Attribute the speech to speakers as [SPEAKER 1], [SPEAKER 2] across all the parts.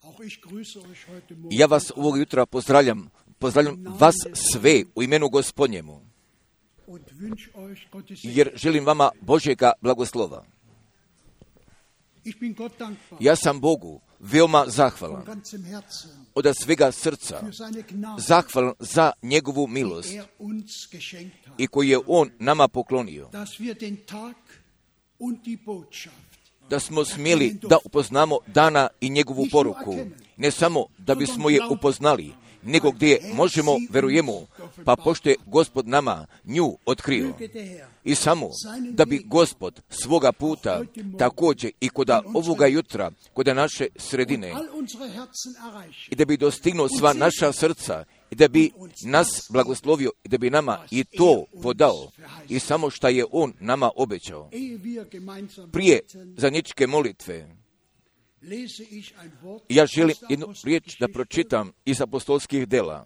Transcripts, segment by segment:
[SPEAKER 1] Ja vas ovog jutra pozdravljam vas sve u imenu Gospodnjemu, jer želim vama Božjega blagoslova. Ja sam Bogu veoma zahvalan, od svega srca, zahvalan za njegovu milost i koju je On nama poklonio, da smo smjeli da upoznamo dana i njegovu poruku, ne samo da bismo je upoznali, nego gdje možemo, verujemo, pa pošto je Gospod nama nju otkrio. I samo da bi Gospod svoga puta također i kod ovoga jutra, kod naše sredine, i da bi dostignuo sva naša srca, i da bi nas blagoslovio, i da bi nama i to podao, i samo što je On nama obećao. Prije zajedničke molitve, ja želim jednu riječ da pročitam iz apostolskih dela.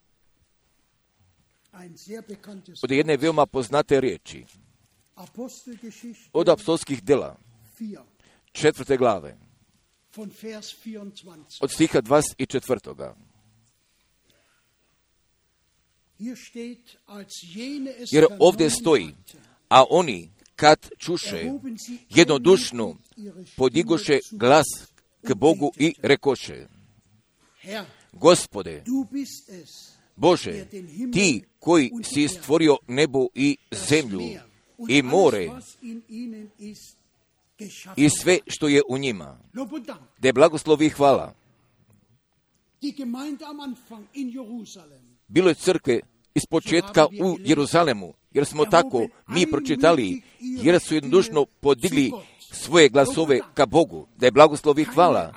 [SPEAKER 1] Od jedne veoma poznate riječi. Od apostolskih dela, 4. glave, od stiha 24. Jer ovdje stoji, a oni kad čuše jednodušno podigoše glas k Bogu i rekoše: Gospode, Bože, ti koji si stvorio nebo i zemlju i more i sve što je u njima, da je blagoslovi i hvala. Bilo je crkve iz početka u Jeruzalemu, jer smo tako mi pročitali, jer su jednodušno podigli svoje glasove ka Bogu, da je blagoslov i hvala.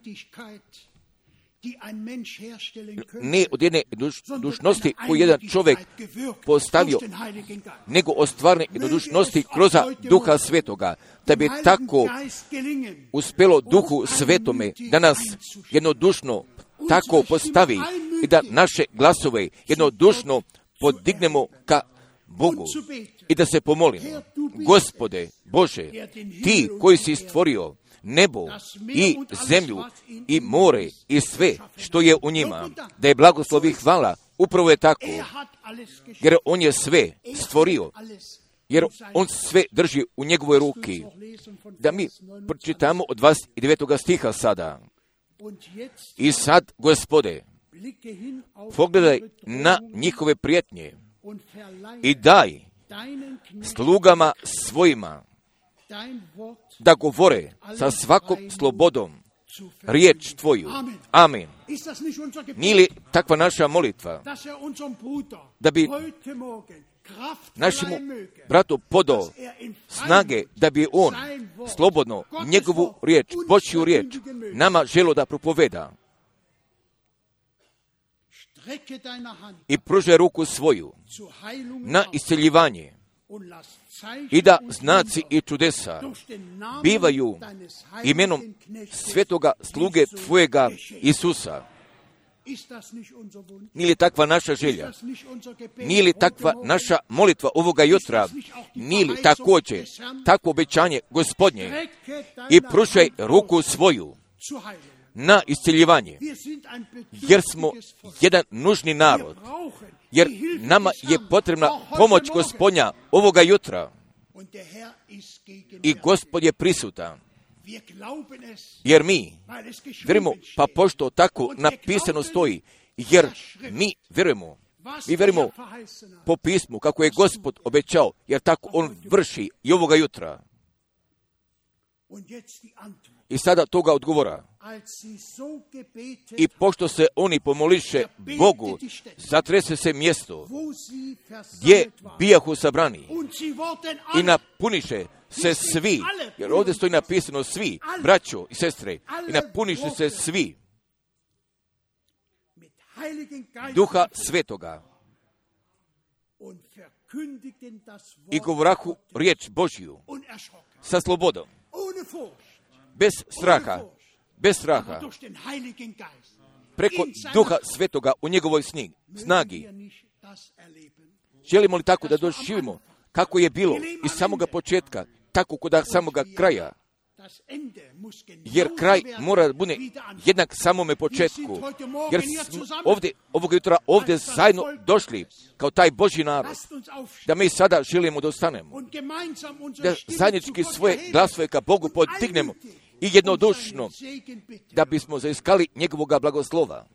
[SPEAKER 1] Ne od jedne dušnosti koju jedan čovjek postavio, nego od stvarne jednodušnosti kroz Duha Svetoga, da bi tako uspjelo Duhu Svetome da nas jednodušno tako postavi i da naše glasove jednodušno podignemo ka Bogu i da se pomolimo: Gospode, Bože, ti koji si stvorio nebo i zemlju i more i sve što je u njima, da je blagoslov i hvala. Upravo je tako, jer On je sve stvorio, jer On sve drži u njegovoj ruki. Da mi pročitamo od 29. stiha sada. I sad, Gospode, pogledaj na njihove prijetnje i daj slugama svojima da govore sa svakom slobodom riječ Tvoju. Amen. Nije li takva naša molitva, da bi našemu bratu podao snage, da bi on slobodno njegovu riječ, Božju riječ, nama želo da propoveda, i pruže ruku svoju na isceljivanje, i da znaci i čudesa bivaju imenom svetoga sluge Tvojega Isusa. Nije li takva naša želja? Nije li takva naša molitva ovoga jutra? Nije li također takvo obećanje Gospodnje? I pružaj ruku svoju na isceljivanje, jer smo jedan nužni narod, jer nama je potrebna pomoć Gospodnja ovoga jutra, i Gospod je prisutan. Jer mi vjerujemo, pa pošto tako napisano stoji, jer mi vjerujemo po pismu kako je Gospod obećao, jer tako On vrši i ovoga jutra. I sada toga odgovora. I pošto se oni pomoliše Bogu, zatrese se mjesto gdje bijahu sabrani i napuniše se svi, jer ovdje stoji napisano svi, braćo i sestre, i napuniše se svi Duha Svetoga i govorahu riječ Božju sa slobodom, bez straha, preko Duha Svetoga u njegovoj snagi. Želimo li tako da doživimo kako je bilo iz samoga početka, tako kod samoga kraja, jer kraj mora bude jednak samome početku. Jer smo ovoga jutra ovdje zajedno došli kao taj Božji narod, da mi sada želimo da ostanemo, da zajednički svoje glasove ka Bogu podignemo i jednodušno, da bismo zaiskali njegovoga blagoslova.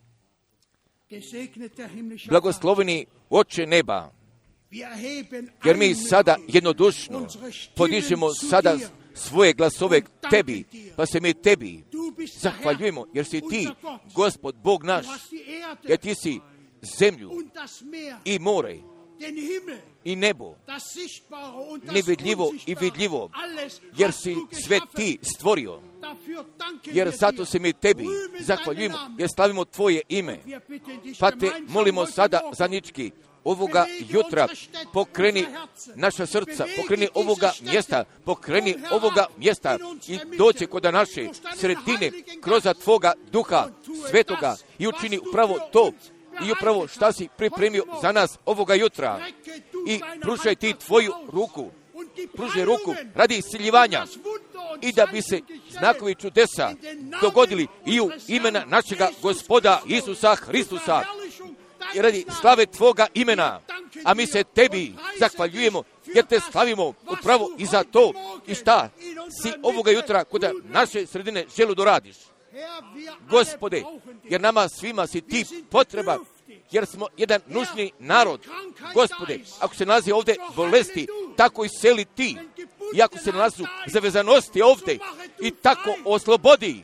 [SPEAKER 1] Blagosloveni Oče neba, jer mi sada jednodušno podižemo sada svoje glasove tebi, pa se mi tebi zahvaljujemo, jer si ti, Gospod, Bog naš, jer ti si zemlju i more i nebo, nevidljivo i vidljivo, jer si sve ti stvorio. Jer zato se mi tebi zahvaljujemo, jer slavimo tvoje ime. Pa te molimo sada zajednički, ovoga jutra pokreni naša srca, pokreni ovoga mjesta i dođe kod naše sredine kroz tvoga duha svetoga i učini upravo to i upravo šta si pripremio za nas ovoga jutra. I pružaj ti tvoju ruku, pružaj ruku radi isciljivanja i da bi se znakovi čudesa dogodili i u imena našega Gospoda Isusa Hristusa i radi slave tvoga imena. A mi se tebi zahvaljujemo jer te slavimo upravo i za to i šta si ovoga jutra kod naše sredine želu da radiš. Gospode, jer nama svima si ti potreba, jer smo jedan nužni narod. Gospode, ako se nalazi ovdje bolesti, tako iseli ti. I ako se nalazi zavezanosti ovdje, i tako oslobodi.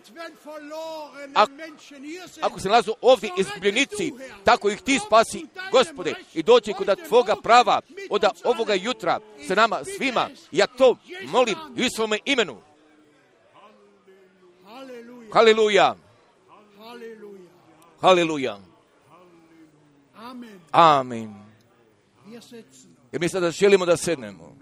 [SPEAKER 1] Ako se nalazu ovdje izgubljenici, tako ih ti spasi, Gospode, i dođi kod tvoga prava od ovoga jutra sa nama svima. Ja to molim u svome imenu. Haleluja. Haleluja. Amen. Jer mi sada želimo da sednemo.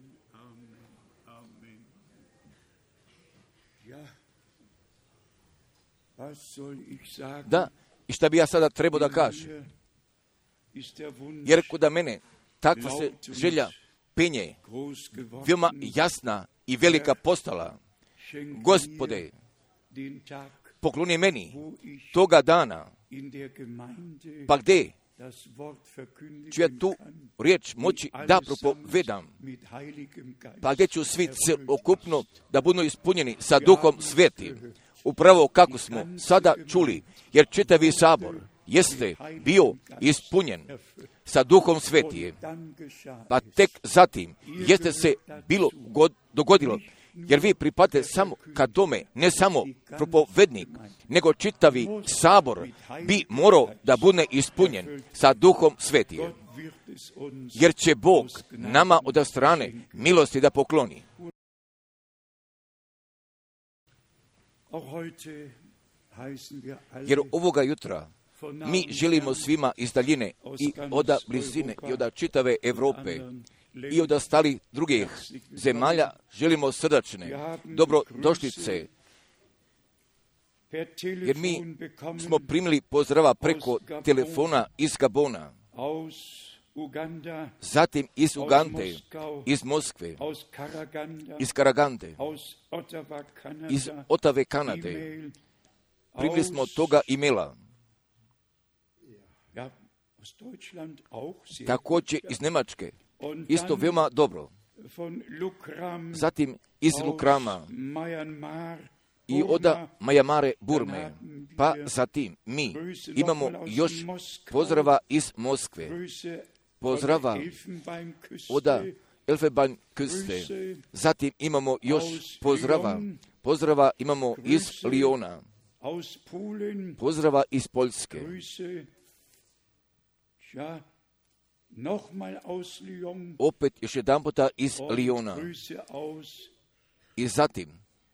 [SPEAKER 1] Da, i šta bi ja sada trebao da kažem? Jer kod mene takva se želja penje, veoma jasna i velika postala. Gospode, pokloni meni toga dana, pa gde ću ja tu riječ moći da propovedam, pa gdje ću svi okupno da budu ispunjeni sa Duhom Svetim, upravo kako smo sada čuli, jer čitavi sabor jeste bio ispunjen sa Duhom Svetim, pa tek zatim jeste se bilo dogodilo, jer vi pripadate samo ka tome, ne samo propovednik, nego čitavi sabor bi morao da bude ispunjen sa Duhom Svetim, jer će Bog nama od strane milosti da pokloni. Jer ovoga jutra mi želimo svima iz daljine i od blizine i od čitave Evrope i od ostalih drugih zemalja želimo srdačne dobrodošlice, jer mi smo primili pozdrava preko telefona iz Gabona, zatim iz Ugande, iz Moskve, iz Karagande, iz Otave, Kanade. Primili smo toga imela. Također iz Nemačke, isto veoma dobro. Zatim iz Lukrama i od Majamare, Burme. Pa zatim mi imamo još pozdrava iz Moskve, pozdrava od Elfenbeinküste. Zatim imamo još pozdrava imamo iz Liona, pozdrava iz Poljske. Opet još jedan puta iz Liona. I zatim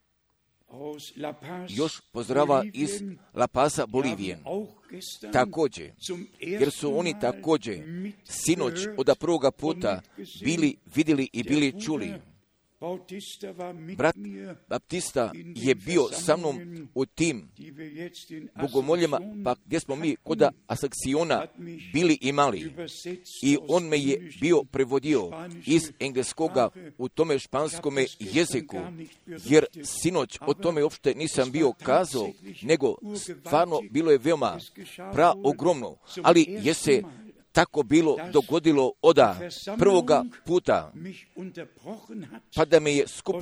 [SPEAKER 1] još pozdrava iz La Paza, Bolivije. Također, jer su oni također sinoć od prvoga puta bili vidjeli i bili čuli. Brat Baptista je bio sa mnom u tim bogomoljama, pa gdje smo mi kod Asakciona bili imali. I on me je bio prevodio iz engleskoga u tome španskome jeziku, jer sinoć o tome uopšte nisam bio kazao, nego stvarno bilo je veoma praogromno, ali je se tako bilo dogodilo od prvoga puta, pa da me je skup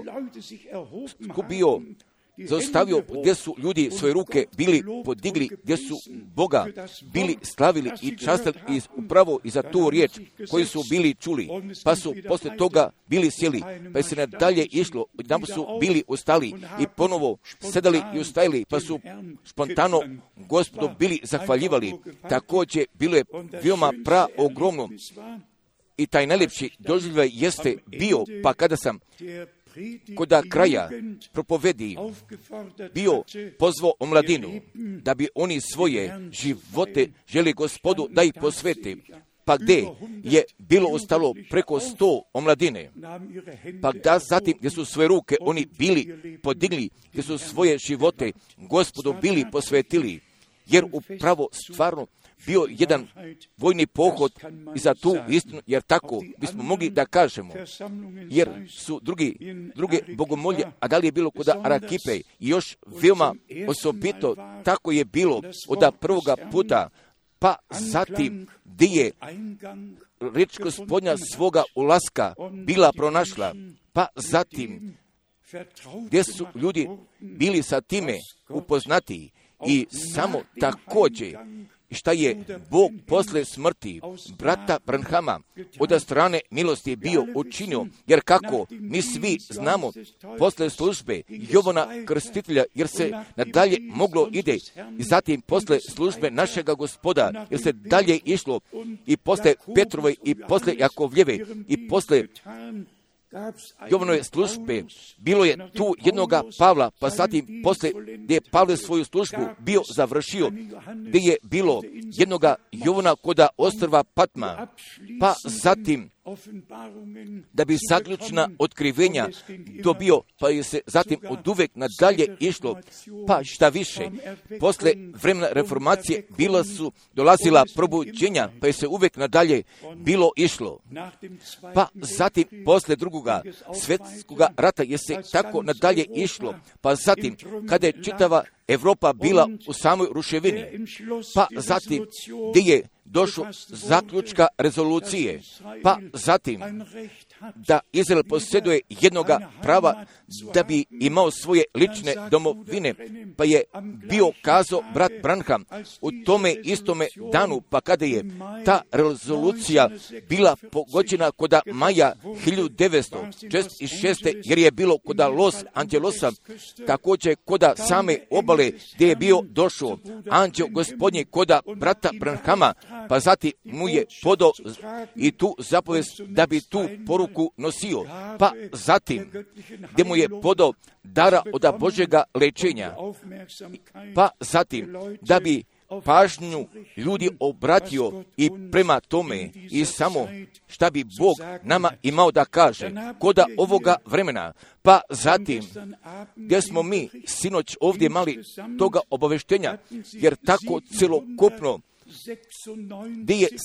[SPEAKER 1] bio zaustavio, gdje su ljudi svoje ruke bili podigli, gdje su Boga bili slavili i častili upravo i za tu riječ koju su bili čuli, pa su poslije toga bili sjeli, pa je se nadalje išlo, odjedanput su bili ustali i ponovo sedali i ustajili, pa su spontano Gospodu bili zahvaljivali. Također bilo je veoma praogromno i taj najljepši doživljaj jeste bio, pa kada sam koda kraja propovedi bio pozvao omladinu da bi oni svoje živote želi Gospodu da ih posvete, pa gdje je bilo ostalo preko 100 omladine, pa da zatim gdje su svoje ruke oni bili podigli, gdje su svoje živote Gospodu bili posvetili, jer upravo stvarno bio jedan vojni pohod i za tu istinu, jer tako bismo mogli da kažemo, jer su druge bogomolje, a da li je bilo kod Arakipe, i još veoma osobito tako je bilo od prvoga puta, pa zatim gdje je riječ Gospodnja svoga ulaska bila pronašla, pa zatim gdje su ljudi bili sa time upoznati i samo također šta je Bog posle smrti brata Branhama od strane milosti bio učinio, jer kako mi svi znamo posle službe Jovana Krstitelja, jer se nadalje moglo ide, i zatim posle službe našega Gospoda, jer se dalje išlo i posle Petrove i posle Jakovljeve i posle Jovanove službe, bilo je tu jednoga Pavla, pa zatim posle gdje je Pavle svoju službu bio završio, gdje je bilo jednoga Jovana koda ostrva Patma, pa zatim da bi zaključna otkrivenja dobio, pa je se zatim od uvek nadalje išlo, pa šta više, posle vremena reformacije bila su dolazila probuđenja, pa je se uvek nadalje bilo išlo, pa zatim posle drugoga svjetskoga rata je se tako nadalje išlo, pa zatim kada je čitava Evropa bila u samoj ruševini, pa zatim gdje je došlo zaključka rezolucije, pa zatim da Izrael posjeduje jednoga prava da bi imao svoje lične domovine, pa je bio kazao brat Branham u tome istome danu, pa kada je ta rezolucija bila pogođena koda maja 1946. jer je bilo koda Los Angelosa, također koda same obale gdje je bio došao anđeo Gospodnji koda brata Branhama, pa zatim mu je podao i tu zapovest da bi tu poruku nosio, pa zatim gdje mu je podao dara od Božjega lečenja, pa zatim da bi pažnju ljudi obratio i prema tome i samo šta bi Bog nama imao da kaže koda ovoga vremena, pa zatim gdje smo mi sinoć ovdje mali toga obaveštenja, jer tako celokupno gdje je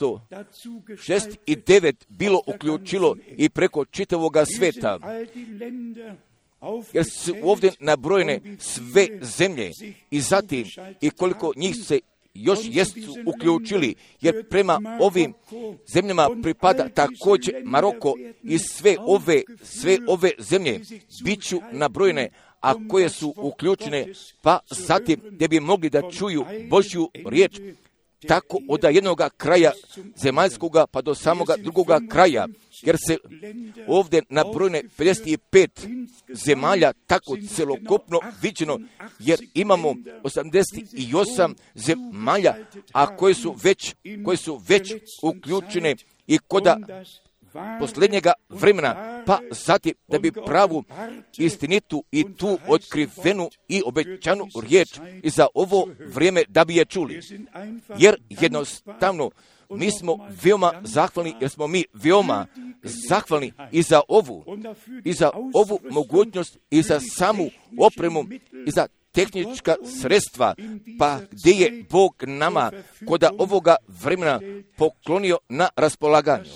[SPEAKER 1] 769 bilo uključilo i preko čitavoga sveta, jer su ovdje nabrojene sve zemlje i zatim i koliko njih se još jesu uključili, jer prema ovim zemljama pripada također Maroko i sve ove zemlje bit ću nabrojene, a koje su uključene, pa zatim gdje bi mogli da čuju Božju riječ, tako od jednoga kraja zemaljskoga pa do samoga drugoga kraja, jer se ovdje nabrojene 55 zemalja tako celokupno viđeno, jer imamo 88 zemalja, a koje su već uključene i koda posljednjega vremena, pa zatim da bi pravu istinitu i tu otkrivenu i obećanu riječ i za ovo vrijeme da bi je čuli. Jer jednostavno mi smo veoma zahvalni, jer smo mi veoma zahvalni i za ovu mogućnost i za samu opremu i za tehnička sredstva, pa gdje je Bog nama kod ovoga vremena poklonio na raspolaganju.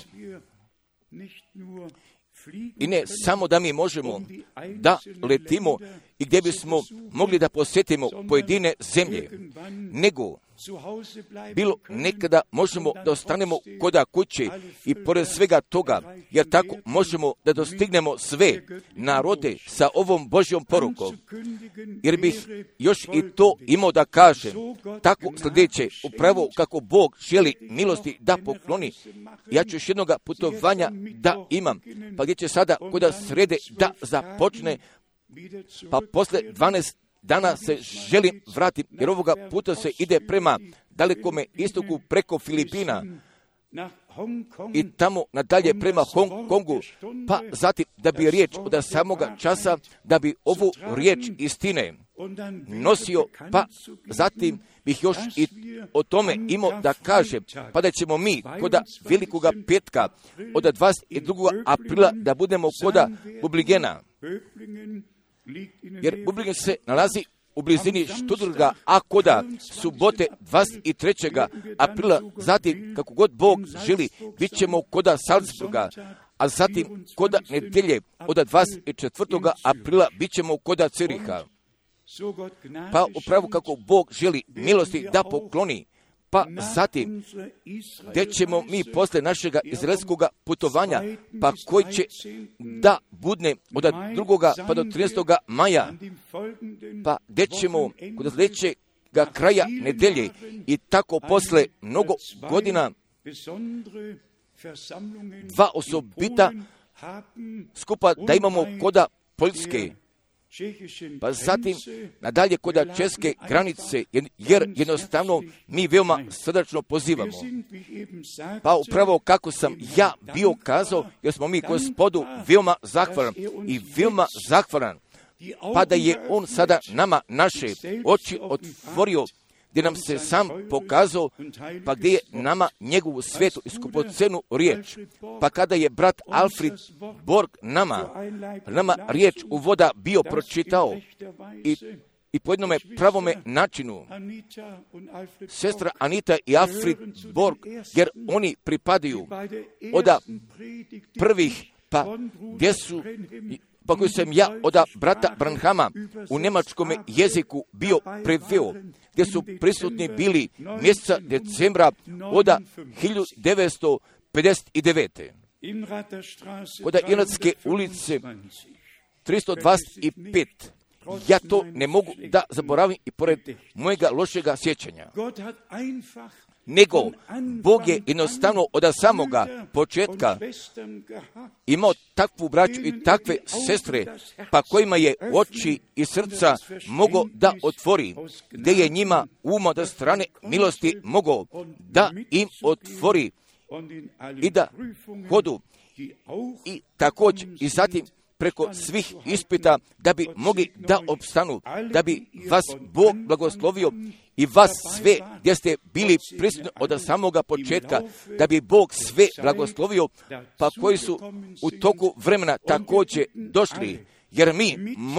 [SPEAKER 1] I ne samo da mi možemo da letimo i gdje bismo mogli da posjetimo pojedine zemlje, nego bilo nekada možemo da ostanemo koda kuće i pored svega toga, jer tako možemo da dostignemo sve narode sa ovom Božjom porukom. Jer bih još i to imao da kažem, tako sljedeće, upravo kako Bog želi milosti da pokloni, ja ću još jednoga putovanja da imam, pa gdje će sada koda srede da započne, pa posle 12 dana se želim vratiti, jer ovoga puta se ide prema dalekome istoku preko Filipina i tamo nadalje prema Hong Kongu, pa zatim da bi riječ od samoga časa, da bi ovu riječ istine nosio, pa zatim bih još i o tome imao da kažem, pa da ćemo mi koda velikoga petka od 22. aprila da budemo koda Bubligena, jer Bublingen se nalazi u blizini Stuttgarta, a koda subote 23. aprila, zatim kako god Bog želi, bit ćemo koda Salzburga, a zatim koda nedjelje od 24. aprila bit ćemo koda Ciriha. Pa upravo kako Bog želi milosti da pokloni, pa zatim gdje ćemo mi posle našega izraelskog putovanja, pa koji će da budne od 2. pa do 13. maja, pa gdje ćemo kod sljedećega kraja nedelje i tako posle mnogo godina dva osobita skupa da imamo koda Poljske, pa zatim nadalje koda česke granice, jer jednostavno mi veoma srdačno pozivamo. Pa upravo kako sam ja bio kazao, jer smo mi Gospodu veoma zahvalan i veoma zahvalan, pa da je On sada nama naše oči otvorio, gdje nam se sam pokazao, pa gdje je nama njegovu svetu i skupocenu riječ. Pa kada je brat Alfred Borg nama riječ u voda bio pročitao i po jednome pravome načinu, sestra Anita i Alfred Borg, jer oni pripadaju od prvih, pa gdje su, pa koju sam ja od brata Branhama u njemačkom jeziku bio preveo, gdje su prisutni bili mjeseca decembra od 1959. Od Inatske ulice 325. Ja to ne mogu da zaboravim i pored mojega lošega sjećanja. Nego Bog je jednostavno od samoga početka imao takvu braću i takve sestre, pa kojima je oči i srca mogao da otvori, gdje je njima uma da strane milosti mogao da im otvori i da hodu i također i zatim preko svih ispita da bi mogli da opstanu, da bi vas Bog blagoslovio i vas sve gdje ste bili prisutni od samoga početka, da bi Bog sve blagoslovio, pa koji su u toku vremena također došli, jer mi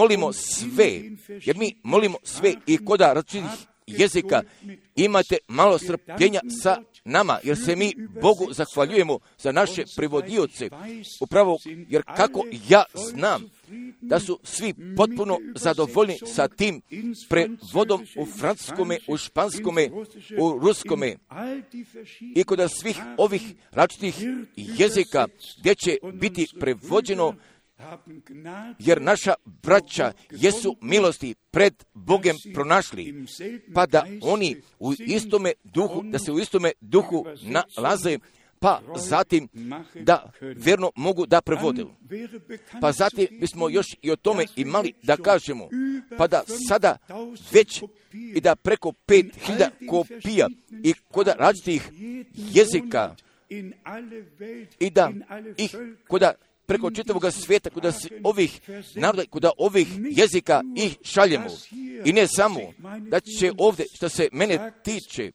[SPEAKER 1] molimo sve i koda različitih jezika imate malo strpljenja sa nama, jer se mi Bogu zahvaljujemo za naše prevodioce, upravo jer kako ja znam da su svi potpuno zadovoljni sa tim prevodom u francuskome, u španskome, u ruskome i kod svih ovih različitih jezika gdje će biti prevođeno, jer naša braća jesu milosti pred Bogem pronašli, pa da oni u istome duhu, da se u istome duhu nalaze, pa zatim da vjerno mogu da prevode. Pa zatim bismo još i o tome imali da kažemo, pa da sada već i da preko 5000 kopija i kod različitih jezika i da ih kod preko čitavog svijeta, kod ovih naroda, kod ovih jezika ih šaljemo. I ne samo da će ovdje, što se mene tiče,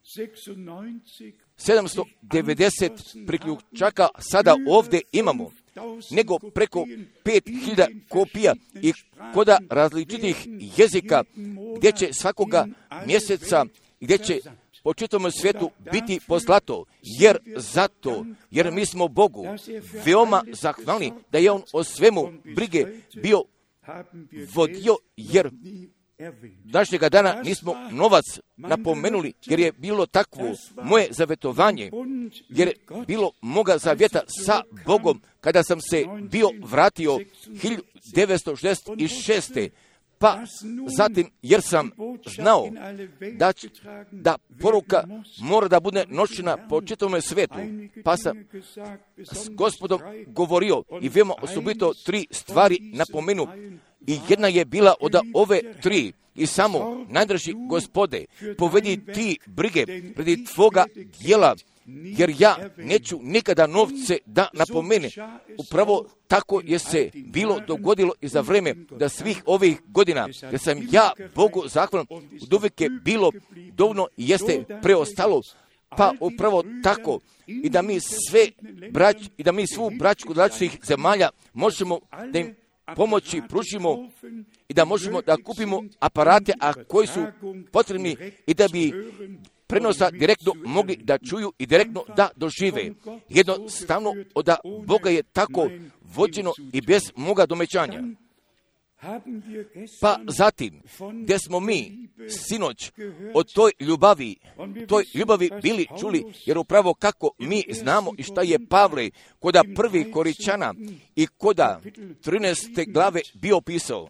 [SPEAKER 1] 790 priključaka sada ovdje imamo, nego preko 5000 kopija i koda različitih jezika, gdje će svakoga mjeseca, gdje će po čitavom svijetu biti poslato, jer mi smo Bogu veoma zahvalni da je On o svemu brige bio vodio, jer današnjega dana nismo novac napomenuli, jer je bilo takvo moje zavetovanje, jer je bilo moga zavjeta sa Bogom kada sam se bio vratio 1966. Pa zatim, jer sam znao da poruka mora da bude nošena po čitavom svijetu, pa sam s Gospodom govorio i veoma osobito 3 stvari napomenu. I jedna je bila od ove 3. I samo, najdraži Gospode, povedi ti brige radi tvoga djela, jer ja neću nikada novce da napomene. Upravo tako je se bilo dogodilo i za vreme da svih ovih godina, da sam ja Bogu zahvalan, od uvijek je bilo dovoljno i jeste preostalo, pa upravo tako i da mi svu braću kod različitih zemalja možemo da im pomoći pružimo i da možemo da kupimo aparate, a koji su potrebni i da bi prenosa direktno mogli da čuju i direktno da dožive. Jednostavno od Boga je tako vođeno i bez moga domećanja. Pa zatim, gdje smo mi sinoć o toj ljubavi bili čuli, jer upravo kako mi znamo i šta je Pavle koda 1. Koričana i koda 13. glave bio pisao.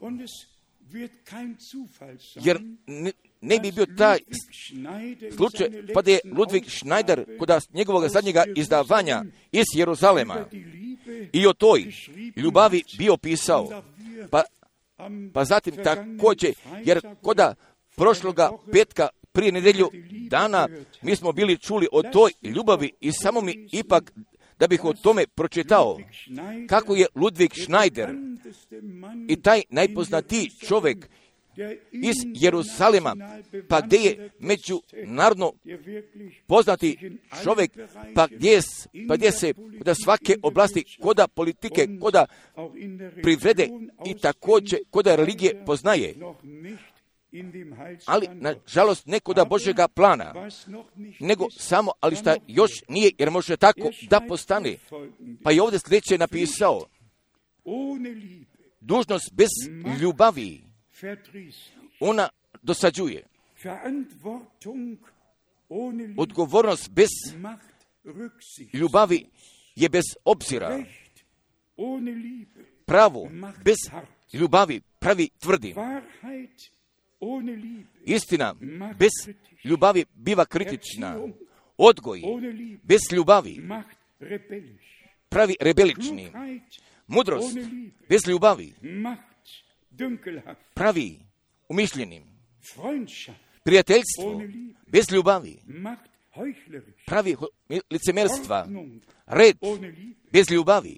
[SPEAKER 1] Jer ne bi bio taj slučaj, pa da je Ludwig Schneider koda njegovog zadnjega izdavanja iz Jeruzalema i o toj ljubavi bio pisao. Pa zatim također, jer koda prošloga petka prije nedelju dana mi smo bili čuli o toj ljubavi i samo mi ipak da bih o tome pročitao kako je Ludwig Schneider i taj najpoznatiji čovjek iz Jeruzalema, pa gdje je međunarodno poznati čovjek, pa gdje se koda svake oblasti, koda politike, koda privrede i također koda religije poznaje. Ali, nažalost, ne koda Božjega plana, nego samo, ali šta još nije, jer može tako da postane. Pa je ovdje sljedeće napisao: dužnost bez ljubavi ona dosađuje. Odgovornost bez ljubavi je bez obzira. Pravo bez ljubavi pravi tvrdim. Istina bez ljubavi biva kritična. Odgoj bez ljubavi pravi rebelični. Mudrost bez ljubavi pravi umišljenim. Prijateljstvo bez ljubavi pravi licemerstva. Red bez ljubavi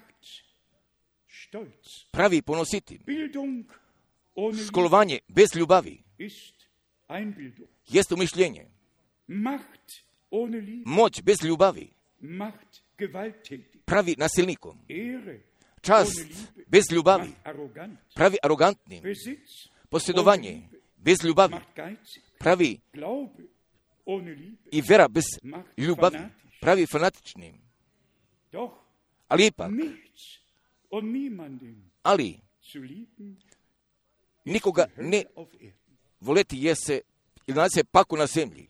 [SPEAKER 1] pravi ponositi. Školovanje bez ljubavi jeste umišljenje. Moć bez ljubavi pravi nasilnikom. Čast bez ljubavi pravi arogantnim. Posjedovanje bez ljubavi pravi i vera bez ljubavi pravi fanatičnim. Ali nikoga ne voleti jese ili nalazi se paku na zemlji.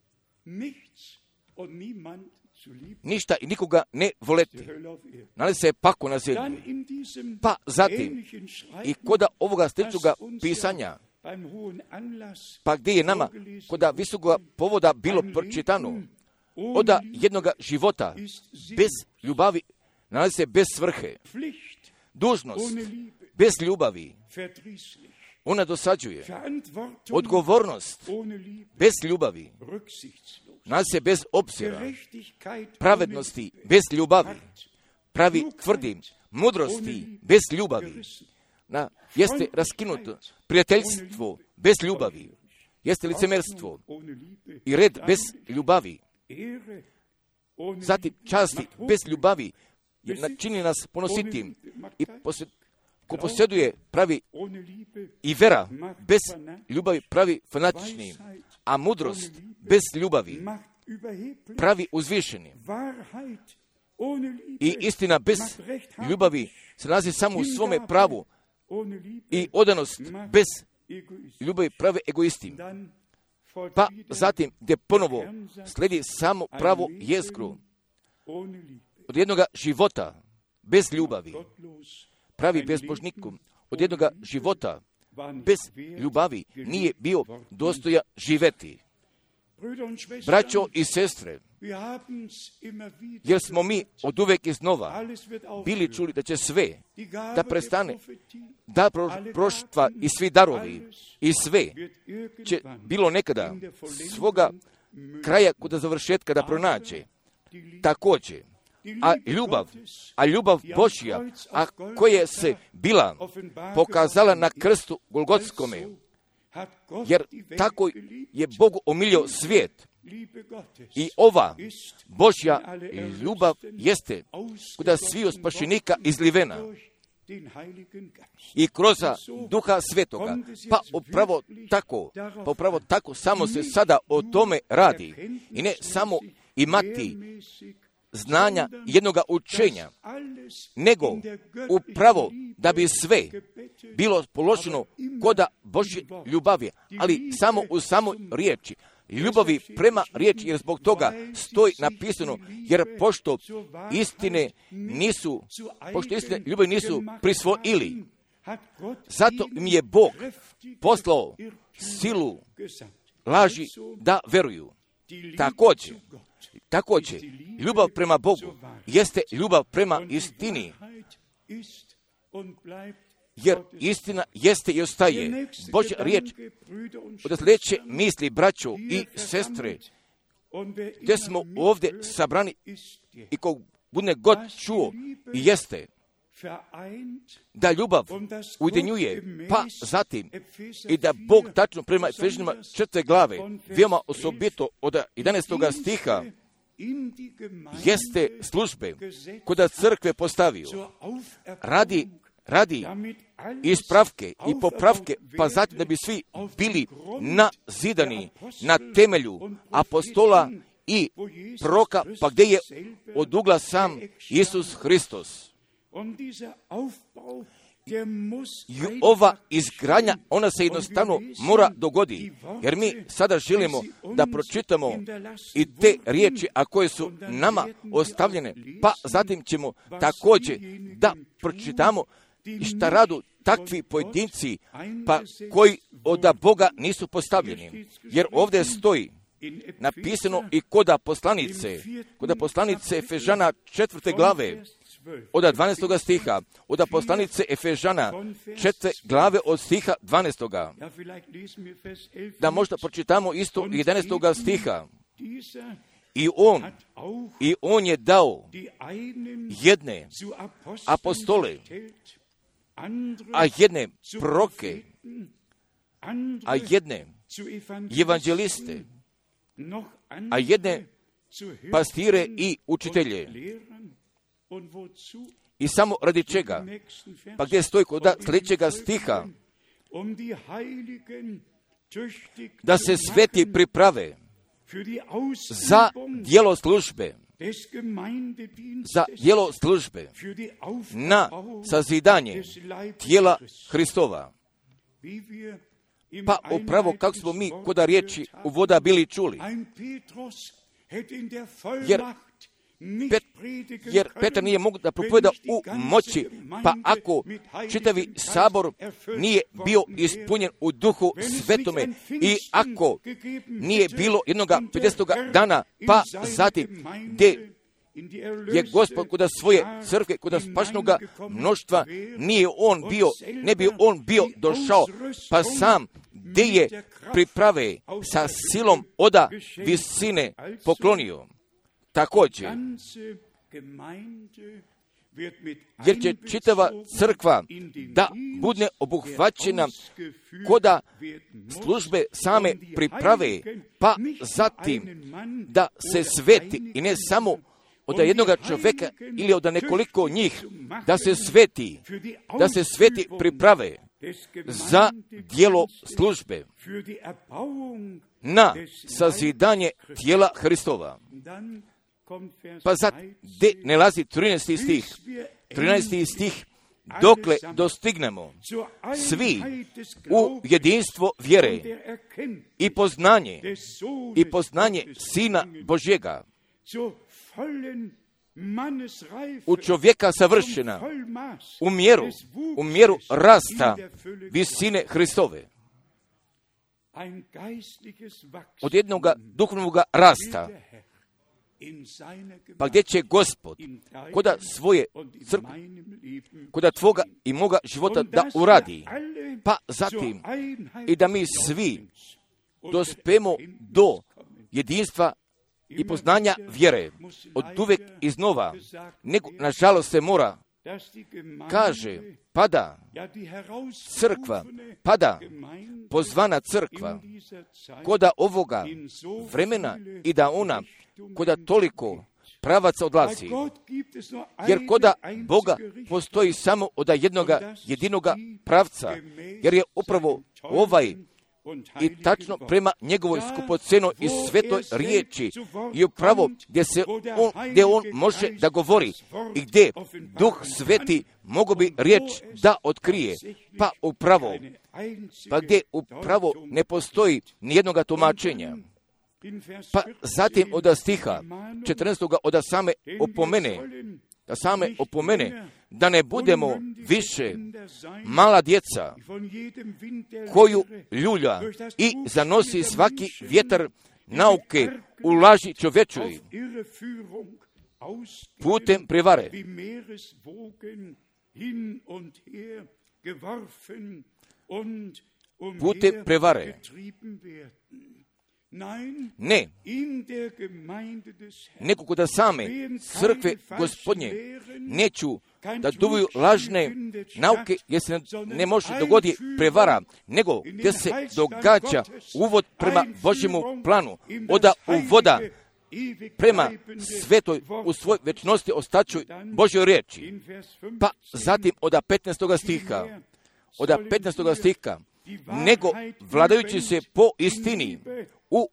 [SPEAKER 1] Ništa i nikoga ne voleti. Nalazi se paku na zemlji. Pa zatim, i koda ovoga sličnoga pisanja, pa gdje je nama koda visokoga povoda bilo pročitano, od jednoga života bez ljubavi nalazi se bez svrhe. Dužnost bez ljubavi ona dosađuje. Odgovornost bez ljubavi nalazi se bez obzira. Pravednosti bez ljubavi pravi tvrdim. Mudrosti bez ljubavi jeste raskinuto. Prijateljstvo bez ljubavi jeste licemerstvo. I red bez ljubavi. Zatim časti bez ljubavi čini nas ponositim i ko posjeduje pravi i vera bez ljubavi pravi fanatični, a mudrost bez ljubavi pravi uzvišeni. I istina bez ljubavi se nalazi samo u svome pravu i odanost bez ljubavi pravi egoisti. Pa zatim gdje ponovo slijedi samo pravo jezgru od jednoga života bez ljubavi, pravi bezbožnikom, od jednoga života bez ljubavi nije bio dostojan živeti. Braćo i sestre, jer smo mi od uvek iznova bili čuli da će sve da prestane, da proštva i svi darovi i sve će bilo nekada svoga kraja kod završetka da pronađe. Također, a ljubav Božja, a koja se bila pokazala na krstu Golgotskome, jer tako je Bog omilio svijet. I ova Božja ljubav jeste kuda sviju spašenika izlivena i kroz Duha Svetoga. Pa upravo tako samo se sada o tome radi. I ne samo imati znanja jednoga učenja, nego upravo da bi sve bilo položeno koda Božje ljubavi, ali samo u samoj riječi. Ljubavi prema riječi, jer zbog toga stoji napisano, jer pošto istine ljubavi nisu prisvojili, zato mi je Bog poslao silu laži da veruju. Također, ljubav prema Bogu jeste ljubav prema istini, jer istina jeste i ostaje. Božja riječ od sljedeće misli, braćo i sestre, gdje smo ovdje sabrani i ko bude god čuo i jeste da ljubav ujedinjuje, pa zatim i da Bog tačno prema Efežanima 4. glave, veoma osobito od 11. stiha, jeste službe koda crkve postavio radi ispravke i popravke, pa zatim da bi svi bili nazidani na temelju apostola i proroka, pa gdje je od ugla sam Isus Hristos. I ova izgradnja, ona se jednostavno mora dogoditi, jer mi sada želimo da pročitamo i te riječi, a koje su nama ostavljene, pa zatim ćemo također da pročitamo šta radu takvi pojedinci, pa koji od Boga nisu postavljeni. Jer ovdje stoji napisano i koda poslanice Efežana 4. glave, od 12. stiha, od poslanice Efežana 4. glave od stiha 12. Da možda pročitamo isto 11. stiha. I on je dao jedne apostole, a jedne proroke, a jedne evanđeliste, a jedne pastire i učitelje. I samo radi čega? Pa gdje stoji kod sljedećega stiha? Da se sveti priprave za djelo službe, na sazidanje tijela Hristova. Pa upravo kako smo mi koda riječi u voda bili čuli. Jer Petar nije mogao da propoveda u moći, pa ako čitavi sabor nije bio ispunjen u Duhu Svetome i ako nije bilo jednoga 50. dana, pa zatim gdje je Gospod kod svoje crkve, kod spašnoga mnoštva, ne bi on bio došao, pa sam gdje je priprave sa silom oda visine poklonio. Također, jer će čitava crkva da bude obuhvaćena koda službe same priprave, pa zatim da se sveti i ne samo od jednoga čovjeka ili od nekoliko njih da se sveti priprave za djelo službe, na sazidanje tijela Hristova. Pa gdje nalazi 13. stih, dokle dostignemo svi u jedinstvo vjere i poznanje Sina Božjega, u čovjeka savršena, u mjeru rasta visine Hristove. Od jednoga duhovnog rasta. Pa gdje će Gospod koda svoje crkve, koda tvoga i moga života da uradi, pa zatim i da mi svi dospemo do jedinstva i poznanja vjere, od uvijek iznova, nego nažalost se mora, kaže, pada crkva, pada pozvana crkva, koda ovoga vremena i da ona koda toliko pravaca odlazi, jer koda Boga postoji samo od jedinoga pravca, jer je upravo ovaj i tačno prema njegovoj skupocenoj i svetoj riječi i upravo gdje on može da govori i gdje Duh Sveti mogu bi riječ da otkrije, pa gdje upravo ne postoji nijednoga tumačenja. Pa zatim od stiha 14. od same opomene da ne budemo više mala djeca koju ljulja i zanosi svaki vjetar nauke u laži čovječoj putem prevare. Putem prevare. Ne, nego kod same crkve Gospodnje neću da duvuju lažne nauke, jer se ne može dogoditi prevara, nego gdje se događa uvod prema Božjemu planu, uvoda prema svetoj u svoj večnosti ostaću Božjoj riječi. Pa zatim od 15. stiha, nego vladajući se po istini u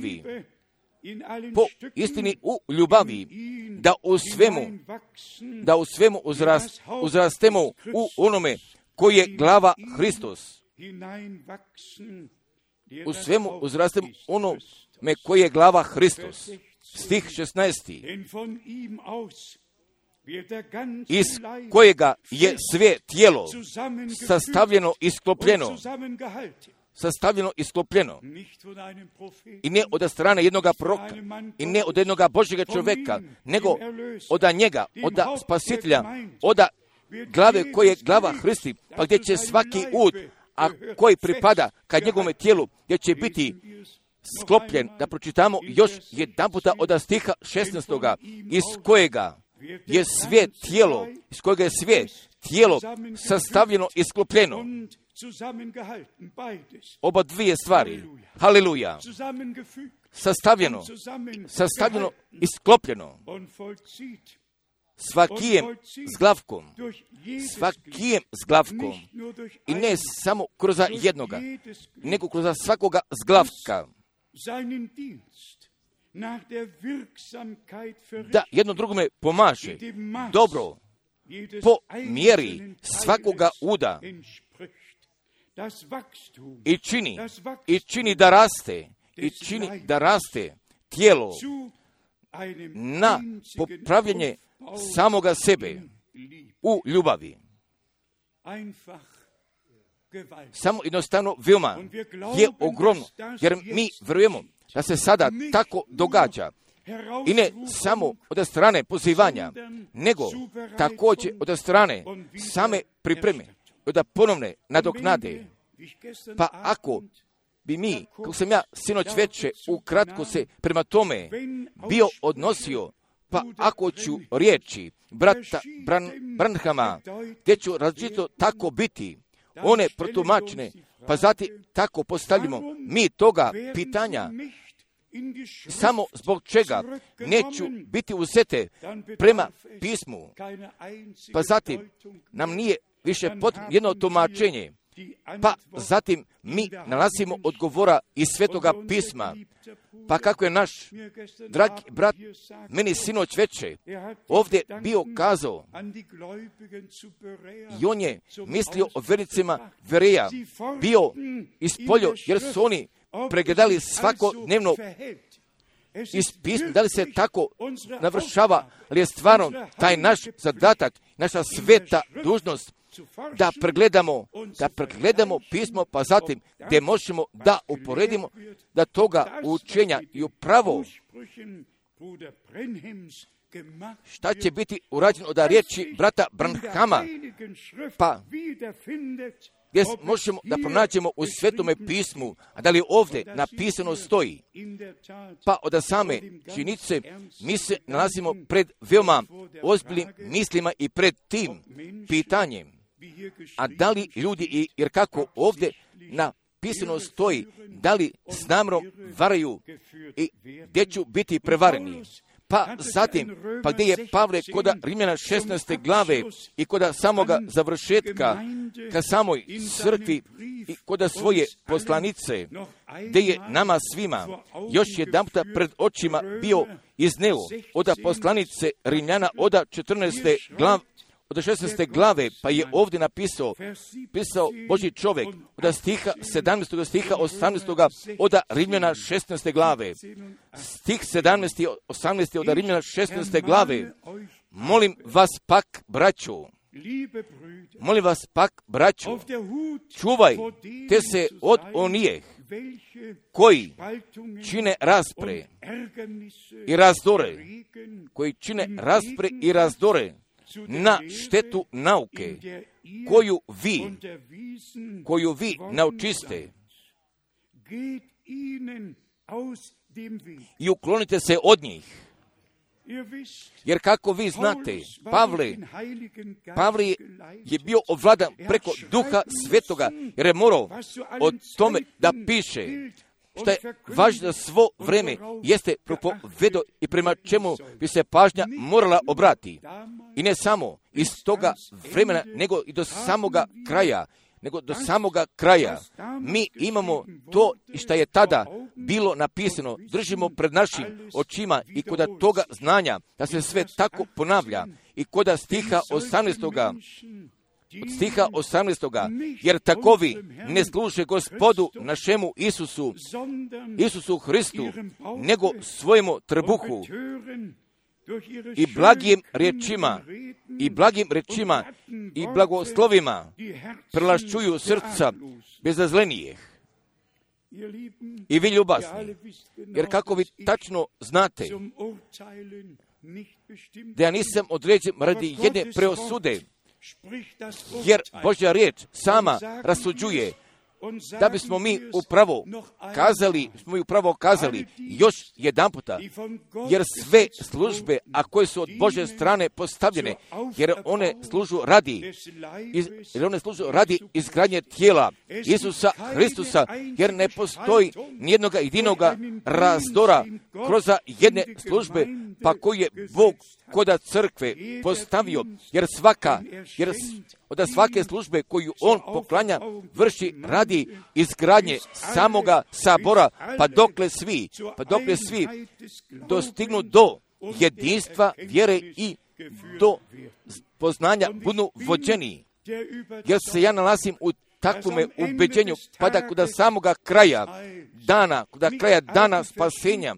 [SPEAKER 1] ljubavi, da u svemu uzrastemo u onome koji je glava Hristos. U svemu uzrastemo onome koji je glava Hristos. Stih 16. Iz kojega je sve tijelo sastavljeno i sklopljeno. I ne od strane jednoga proroka, i ne od jednoga Božjega čovjeka, nego od njega, od Spasitelja, od glave koje je glava Hristi, pa gdje će svaki ud, a koji pripada kad njegovome tijelu, gdje će biti sklopljen, da pročitamo još jedan puta od stiha 16. iz kojega je sve tijelo sastavljeno i sklopljeno. Oba dvije stvari. Haleluja. Sastavljeno i sklopljeno. Svakijem zglavkom. I ne samo kroz jednoga, nego kroz svakoga zglavka. Da jedno drugome pomaže dobro po mjeri svakoga uda i čini da raste tijelo na popravljanje samoga sebe u ljubavi. Samo jednostavno veoma je ogromno, jer mi vjerujemo da se sada tako događa. I ne samo od strane pozivanja, nego također od strane same pripreme, od ponovne nadoknade. Pa ako bi mi, kako sam ja sinoć veče ukratko se prema tome bio odnosio, pa ako ću riječi brata Branhama, gdje ću različito tako biti, one protumačne, pa zatim tako postavljamo mi toga pitanja, samo zbog čega neću biti uzete prema pismu, pa zatim nam nije više potrebno jedno tumačenje, pa zatim mi nalazimo odgovora iz Svetoga pisma. Pa kako je naš dragi brat meni sinoć veče ovdje bio kazao, i on je mislio o vernicima Bereja, bio ispoljo, jer su oni pregledali svakodnevno iz pisma, da li se tako navršava, ali je stvarno taj naš zadatak, naša sveta dužnost, da pregledamo pismo, pa zatim gdje možemo da uporedimo, da toga učenja i upravo šta će biti urađeno od riječi brata Branhama, pa gdje možemo da pronađemo u Svetome pismu, a da li ovdje napisano stoji, pa od same činjenice mi se nalazimo pred veoma ozbiljnim mislima i pred tim pitanjem. A da li ljudi, jer kako ovdje napisano stoji, da li s namjerom varaju i gdje ću biti prevareni? Pa zatim, pa gdje je Pavle kod Rimljana 16. glave i kod samoga završetka ka samoj crkvi i kod svoje poslanice, gdje je nama svima još jedanput pred očima bio izneo od poslanice Rimljana od 14. glave, od 16. glave, pa je ovdje pisao Božji čovjek od stiha 17. do stiha 18. od Rimljana 16. glave. Stih 17. i 18. od Rimljana 16. glave. Molim vas pak, braćo, čuvajte se od onih koji čine raspre i razdore, na štetu nauke koju vi naučiste, i uklonite se od njih. Jer kako vi znate, Pavle je bio ovladan preko Duha Svetoga, jer je morao o tome da piše, što je važno za svo vreme, jeste propovedo i prema čemu bi se pažnja morala obrati. I ne samo iz toga vremena, nego i do samoga kraja. Mi imamo to što je tada bilo napisano, držimo pred našim očima i kod toga znanja da se sve tako ponavlja. I kod stiha 18. Jer takovi ne služe Gospodu našemu Isusu Hristu, nego svojemu trbuhu i blagim rečima i blagoslovima prelašćuju srca bezazlenijih. I vi ljubazni, jer kako vi tačno znate da ja nisam određen radi jedne preosude, jer Božja riječ sama rasuđuje, da bismo mi upravo kazali još jedanputa, jer sve službe, a koje su od Božje strane postavljene, jer one služu radi izgradnje tijela Isusa Hristusa, jer ne postoji nijednoga jedinoga razdora kroz jedne službe, pa koji je Bog kod crkve postavio, jer od svake službe koju on poklanja vrši radi izgradnje samoga sabora, pa dokle svi dostignu do jedinstva vjere i do poznanja budu vođeni. Jer se ja nalazim u takvome ubeđenju, pa da kod samoga kraja dana spasenja,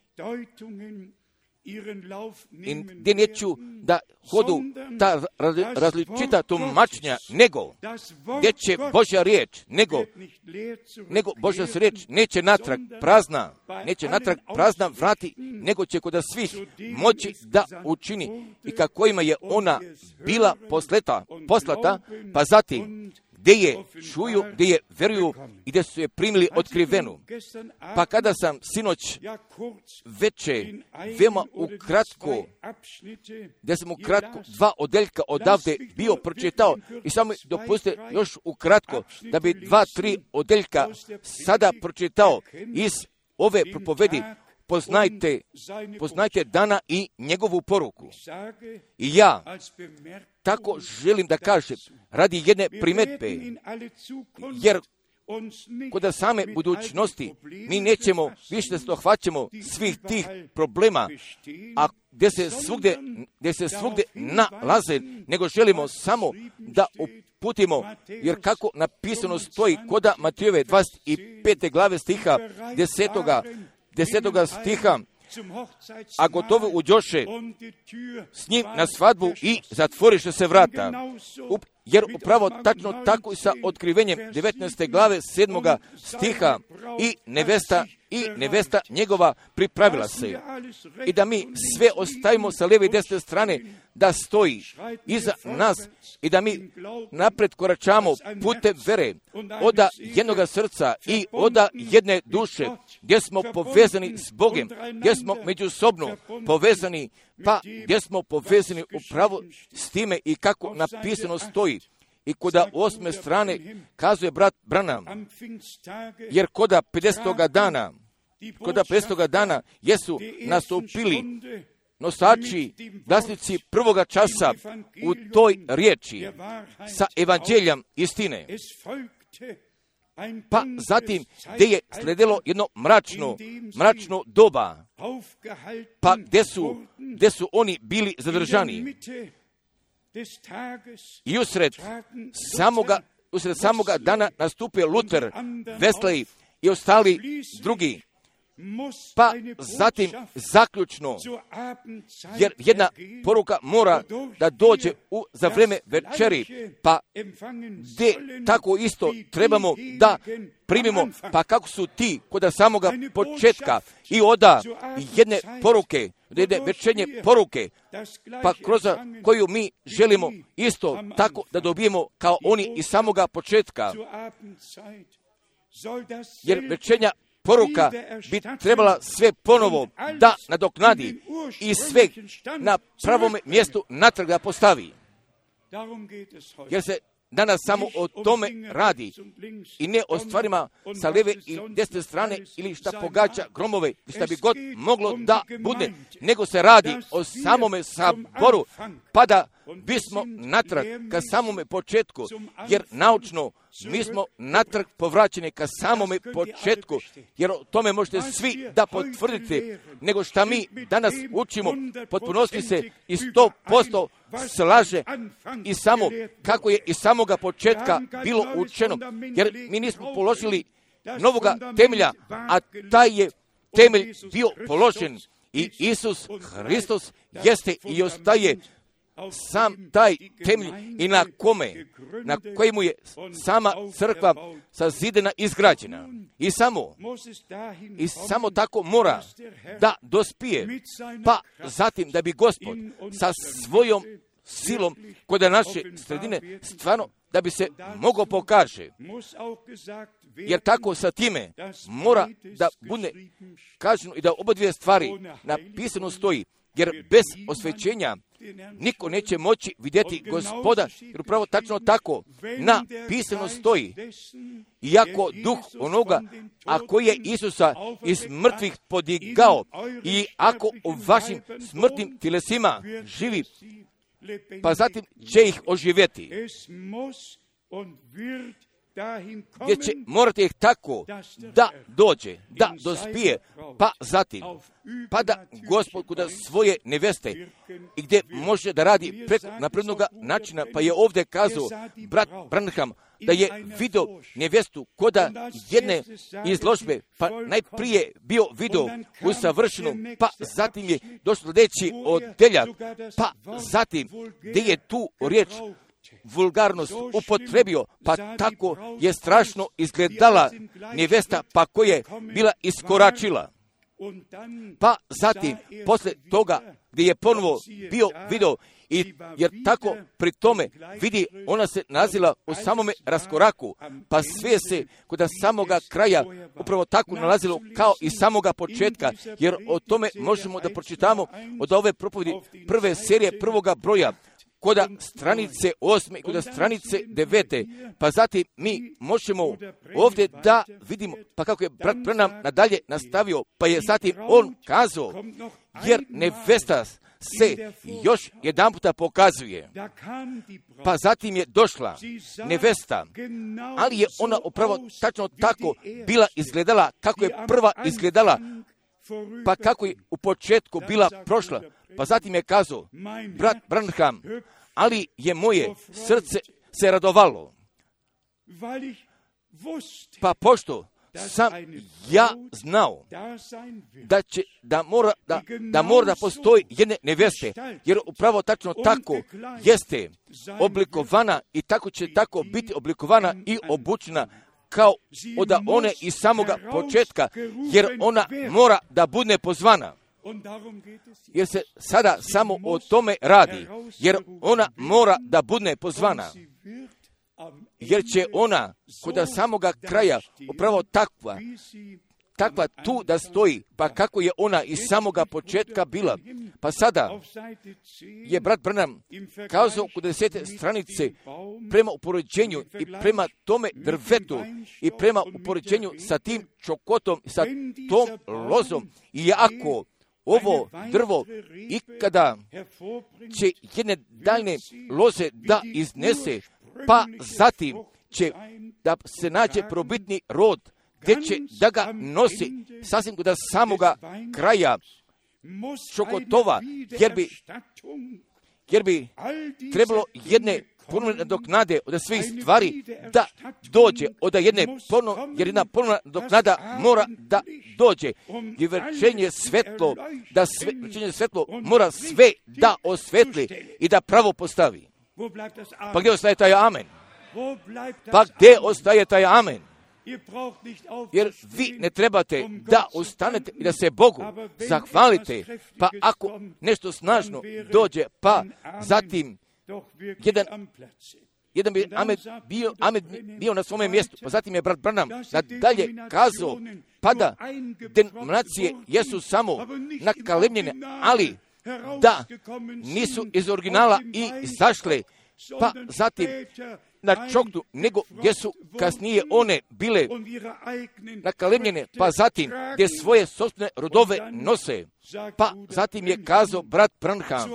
[SPEAKER 1] i gdje neću da hodu ta različita tumačenja, nego gdje će Božja riječ, nego Božja se riječ neće natrag prazna vrati, nego će kod svih moći da učini i kako ima je ona bila poslata, pa zatim gdje je čuju, gdje je veruju i gdje su je primili otkrivenu. Pa kada sam sinoć veče veoma ukratko, gdje sam ukratko 2 odeljka odavde bio pročitao i samo dopustite još ukratko da bi 2-3 odeljka sada pročitao iz ove propovedi poznajte dana i njegovu poruku. I ja tako želim da kažem, radi jedne primetbe, jer kod same budućnosti mi nećemo više da se dohvaćamo svih tih problema, a gdje se svugdje nalaze, nego želimo samo da uputimo, jer kako napisano stoji kod Matejove 25. glave stiha 10. stiha, a gotovo uđoše s njim na svadbu i zatvoriše se vrata. Jer upravo tačno tako i sa otkrivenjem 19. glave 7. stiha i nevesta njegova pripravila se. I da mi sve ostavimo sa lijeve i desne strane da stoji iza nas i da mi napred koračamo putem vere od jednoga srca i od jedne duše, gdje smo povezani s Bogom, gdje smo međusobno povezani, pa gdje smo povezani upravo s time i kako napisano stoji. I kod 8. strane kazuje brat Branham, jer kod 50. dana jesu nastupili nosači, glasnici prvoga časa u toj riječi sa evanđeljom istine. Pa zatim gdje je sledilo jedno mračno doba, pa gdje su oni bili zadržani. I usred samoga dana nastupio Luther, Wesley i ostali drugi. Pa zatim zaključno, jer jedna poruka mora da dođe za vrijeme večeri, pa gdje tako isto trebamo da primimo, pa kako su ti kod samoga početka i oda jedne poruke, jedne večernje poruke, pa kroz koju mi želimo isto tako da dobijemo kao oni iz samoga početka. Jer večernja poruka bi trebala sve ponovo da nadoknadi i sve na pravom mjestu natrag da postavi. Jer se danas samo o tome radi i ne o stvarima sa lijeve i desne strane ili šta pogađa gromove, šta bi god moglo da bude, nego se radi o samome saboru, pa da bismo natrag ka samome početku, jer naučno mi smo natrag povraćeni ka samome početku, jer o tome možete svi da potvrdite, nego šta mi danas učimo, potpunosti se i 100% slaže i samo kako je iz samoga početka bilo učeno, jer mi nismo položili novoga temelja, a taj je temelj bio položen i Isus Hristos jeste i ostaje sam taj temelj i na kojemu je sama crkva sazidena, izgrađena. I samo tako mora da dospije, pa zatim da bi Gospod sa svojom silom kod naše sredine stvarno da bi se mogao pokaže. Jer tako sa time mora da bude kaženo i da oba dvije stvari napisano stoji. Jer bez osvećenja niko neće moći vidjeti Gospoda, jer upravo tačno tako napisano stoji. Iako duh onoga, a koji je Isusa iz mrtvih podigao, i ako u vašim smrtnim tjelesima živi, pa zatim će ih oživjeti. Gdje će morati ih tako da dođe, da dospije, pa zatim, pa da Gospod kod svoje neveste i gdje može da radi preko naprednoga načina, pa je ovdje kazao brat Branham da je vidio nevjestu kod jedne izložbe, pa najprije bio vidio usavršenu, pa zatim je došlo sljedeći odeljak, pa zatim gdje je tu riječ vulgarnost upotrebio, pa tako je strašno izgledala nevjesta, pa koja je bila iskoračila. Pa zatim, poslije toga gdje je ponovo bio video, jer tako pri tome vidi, ona se nalazila u samome raskoraku, pa sve se kod samoga kraja upravo tako nalazilo kao i samoga početka, jer o tome možemo da pročitamo od ove propovedi prve serije prvoga broja, koda stranice 8 i koda stranice 9. Pa zatim mi možemo ovdje da vidimo, pa kako je brat Branham nadalje nastavio, pa je zatim on kazao, jer nevesta se još jedan puta pokazuje. Pa zatim je došla nevesta, ali je ona upravo tačno tako bila izgledala, kako je prva izgledala, pa kako je u početku bila prošla. Pa zatim je kazao, brat Branham, ali je moje srce se radovalo. Pa pošto sam ja znao da mora da postoji jedne neveste, jer upravo tačno tako jeste oblikovana i tako će tako biti oblikovana i obučena kao od one iz samoga početka, jer ona mora da bude pozvana. Jer se sada samo o tome radi, jer ona mora da bude pozvana. Jer će ona kod samoga kraja upravo takva tu da stoji, pa kako je ona iz samoga početka bila. Pa sada je brat Branham kazao kod 10. stranice prema upoređenju i prema tome drvetu i prema upoređenju sa tim čokotom, sa tom lozom, i ako ovo drvo ikada će jedne daljne loze da iznese, pa zatim će da se nađe probitni rod, gdje će da ga nosi sasvim kod samoga kraja čokotova, jer bi trebalo jedne ponovne nadoknade od svih stvari da dođe, jer jedna ponovna nadoknada mora da dođe. I večernje svetlo mora sve da osvetli i da pravo postavi. Pa gdje ostaje taj amen? Jer vi ne trebate da ostanete i da se Bogu zahvalite, pa ako nešto snažno dođe, pa zatim jedan bi Amen bio na svome mjestu, pa zatim je brat Branham dalje kazao, pa da denominacije jesu samo nakalemljene, ali da nisu iz originala i izašle, pa zatim na čoktu, nego gdje su kasnije one bile nakalemljene, pa zatim gdje svoje sopstvene rodove nose. Pa zatim je kazao brat Branham,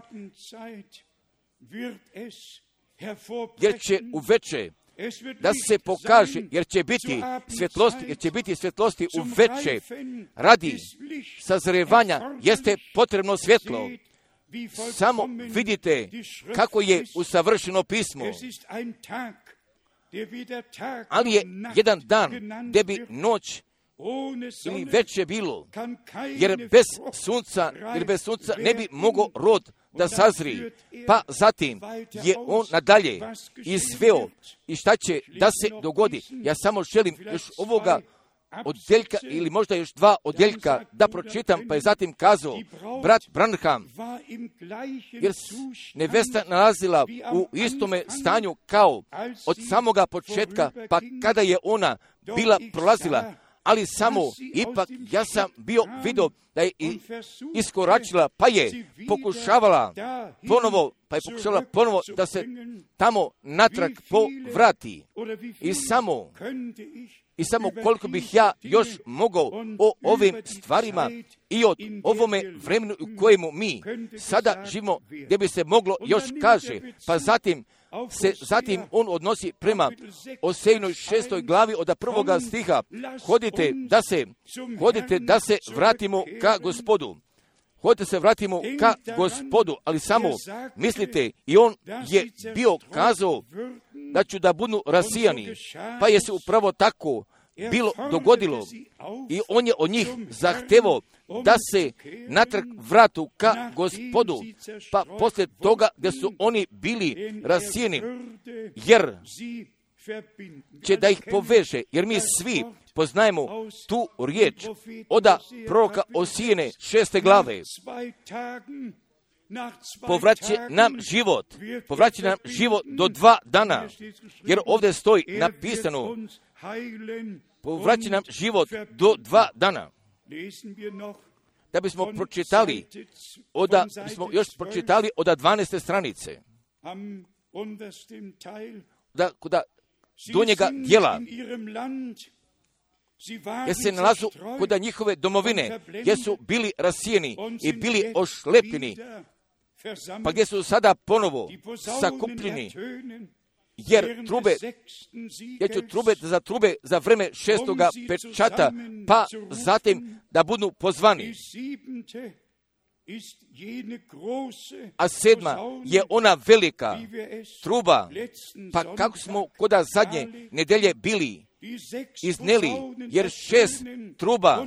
[SPEAKER 1] jer će uveče da se pokaže, jer će biti svjetlosti uveče. Radi sazrevanja jeste potrebno svjetlo. Samo vidite kako je usavršeno pismo. Ali je jedan dan gdje bi noć ili veče bilo, jer bez sunca ne bi mogao rod da sazri. Pa zatim je on nadalje izveo i šta će da se dogodi. Ja samo želim još ovoga odjeljka ili možda još 2 odjeljka da pročitam, pa je zatim kazao brat Branham, jer nevesta nalazila u istome stanju kao od samoga početka, pa kada je ona bila prolazila, ali samo ipak ja sam bio vidio da je iskoračila, pa je pokušavala ponovo da se tamo natrag povrati. I samo koliko bih ja još mogao o ovim stvarima i o ovome vremenu u kojemu mi sada živimo, gdje bi se moglo još kaže, pa zatim on odnosi prema Osejnoj 6. glavi od 1. stiha, hodite da se vratimo ka Gospodu. Hodite se vratimo ka Gospodu, ali samo mislite, i on je bio kazao da ću da budu rasijani, pa je se upravo tako bilo dogodilo i on je od njih zahtevao da se natrag vratu ka Gospodu, pa poslije toga da su oni bili rasijeni, jer će da ih poveže, jer mi svi poznajemo tu riječ od proroka Osijene 6. glave. Povraće nam život do 2 dana, jer ovdje stoji napisano, povraće nam život do 2 dana. Da bismo još pročitali od 12. stranice. da donjega dijela, jer se nalazu kod njihove domovine, gdje su bili rasijeni i bili ošlepljeni, pa gdje su sada ponovo sakupljeni, jer trube za vreme šestoga pečata, pa zatim da budu pozvani. A sedma je ona velika truba, pa kako smo kod zadnje nedelje bili izneli, jer 6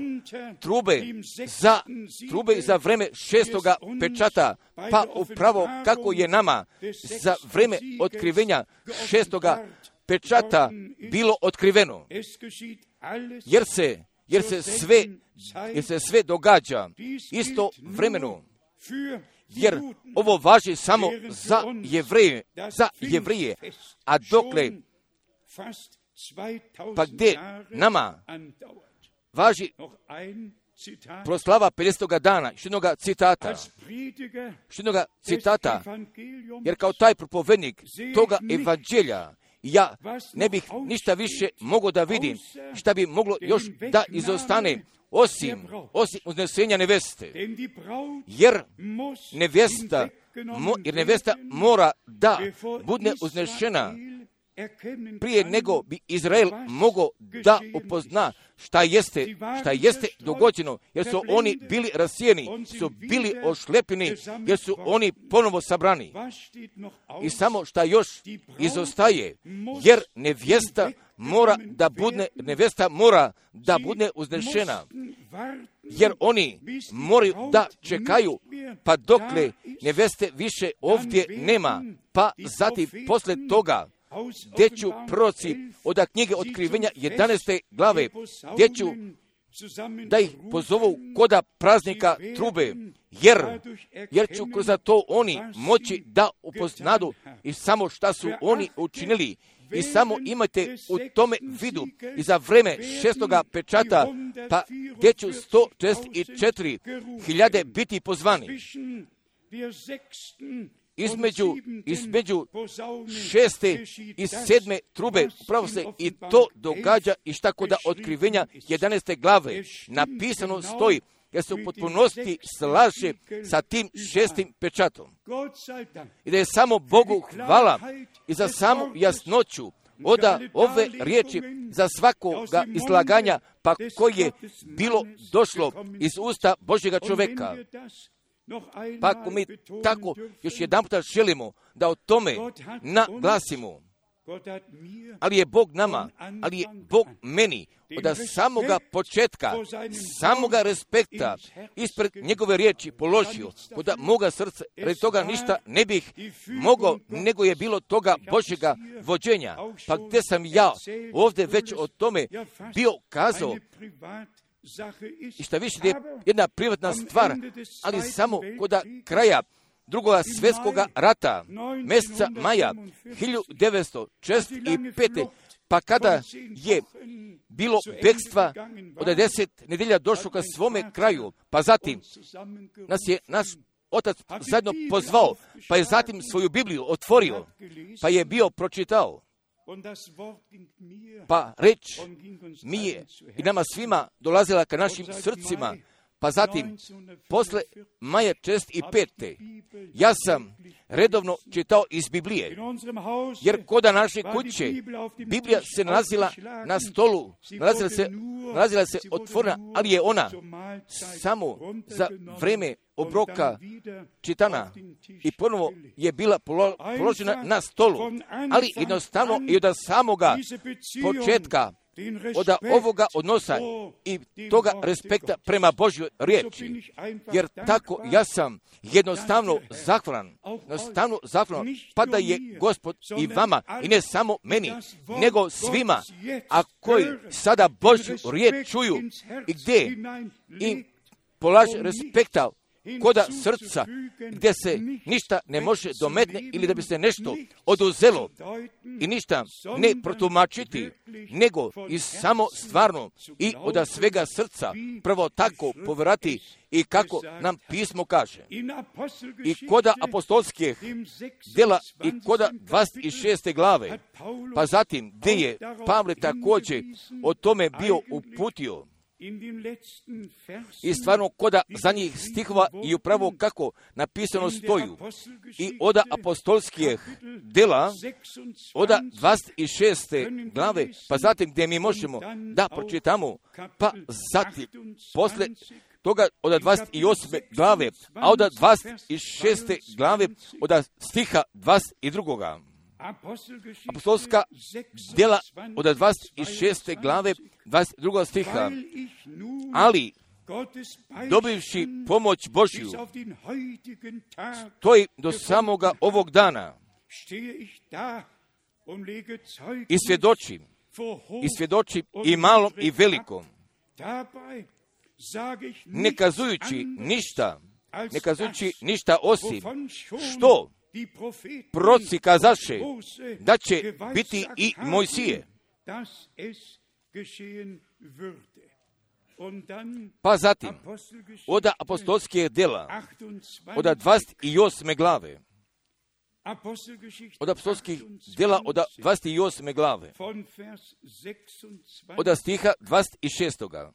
[SPEAKER 1] trube za vreme šestoga pečata, pa upravo kako je nama za vreme otkrivenja šestoga pečata bilo otkriveno, jer se sve događa isto vremenu, jer ovo važi samo za Jevrije, a dokle pa gdje nama važi proslava 50. dana, još jednoga citata, jer kao taj propovednik toga evanđelja, ja ne bih ništa više mogao da vidim, šta bi moglo još da izostane, osim uznesenja neveste, jer nevesta mora da bude uznešena prije nego bi Izrael mogao da upozna šta jeste dogođeno, jer su oni bili rasijeni, su bili ošlepljeni, jer su oni ponovo sabrani. I samo šta još izostaje, jer nevesta mora da bude uznešena, jer oni moraju da čekaju, pa dokle neveste više ovdje nema, pa zatim posle toga gdje ću proroci od knjige Otkrivenja 11. glave, gdje ću da ih pozovu koda praznika trube, jer ću kroz to oni moći da upoznadu i samo šta su oni učinili. I samo imate u tome vidu i za vreme šestoga pečata, pa gdje ću 144.000 biti pozvani. Između 6. i 7. trube upravo se i to događa i šta kod Otkrivenja 11. glave napisano stoji, jer se u potpunosti slaže sa tim 6. pečatom. I da je samo Bogu hvala i za samu jasnoću ove riječi za svakoga izlaganja, pa koje je bilo došlo iz usta Božjega čovjeka. Pa ako mi tako još jedan puta želimo da o tome naglasimo, ali je Bog nama, ali je Bog meni od samoga početka, samoga respekta ispred njegove riječi položio, kod moga srca, radi toga ništa ne bih mogao, nego je bilo toga Božjega vođenja. Pa gdje sam ja ovdje već o tome bio kazao, i šta više je jedna privatna stvar, ali samo kod kraja Drugoga svjetskoga rata, mjeseca maja 1945. Pa kada je bilo bekstva od 10 nedelja došlo ka svome kraju, pa zatim nas je naš otac zajedno pozvao, pa je zatim svoju Bibliju otvorio, pa je bio pročitao. Pa reč mi je i nama svima dolazila ka našim srcima, pa zatim posle maja 65. ja sam redovno čitao iz Biblije, jer koda naše kuće Biblija se nalazila na stolu, nalazila se otvorena, ali je ona samo za vreme obroka čitana i ponovo je bila položena na stolu, ali jednostavno i od samoga početka od ovoga odnosa i toga respekta prema Božjoj riječi, jer tako ja sam jednostavno zahvalan, pa da je Gospod i vama, i ne samo meni, nego svima, a koji sada Božju riječ čuju i gdje im polaže respekta koda srca, gdje se ništa ne može dometne ili da bi se nešto oduzelo i ništa ne protumačiti, nego i samo stvarno i od svega srca prvo tako povjerati i kako nam pismo kaže. I koda apostolskih djela i koda 26. glave, pa zatim gdje je Pavle također o tome bio uputio. I stvarno koda za njih stihova i upravo kako napisano stoju. I od apostolskih djela, od 26. glave, pa zatim gdje mi možemo da pročitamo, pa zatim posle toga od 28. glave, a od 26. glave od stiha 22. Apostolska djela od 26. glave 22. stiha. Ali, dobivši pomoć Božju, stoji do samoga ovog dana i svjedočim i malom i velikom, ne kazujući ništa osim što proroci kazaše da će biti i Mojsije. Pa zatim, od apostolskih djela, od 28. glave, od apostolskih djela, od 28. glave, od stiha 26.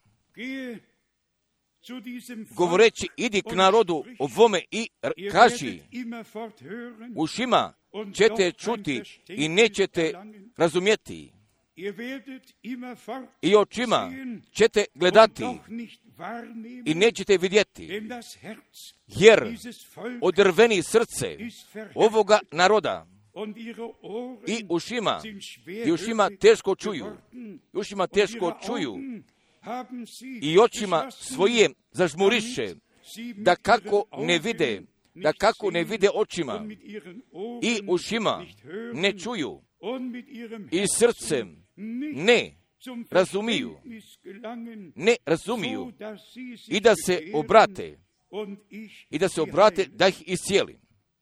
[SPEAKER 1] Govoreći, idi k narodu ovome i kaži, ušima ćete čuti i nećete razumjeti, i očima ćete gledati i nećete vidjeti, jer odrveni srce ovoga naroda i ušima teško čuju, i očima svoje zažmuriše, da kako ne vide očima, i ušima ne čuju, i srcem ne razumiju, i da se obrate da ih iscijeli.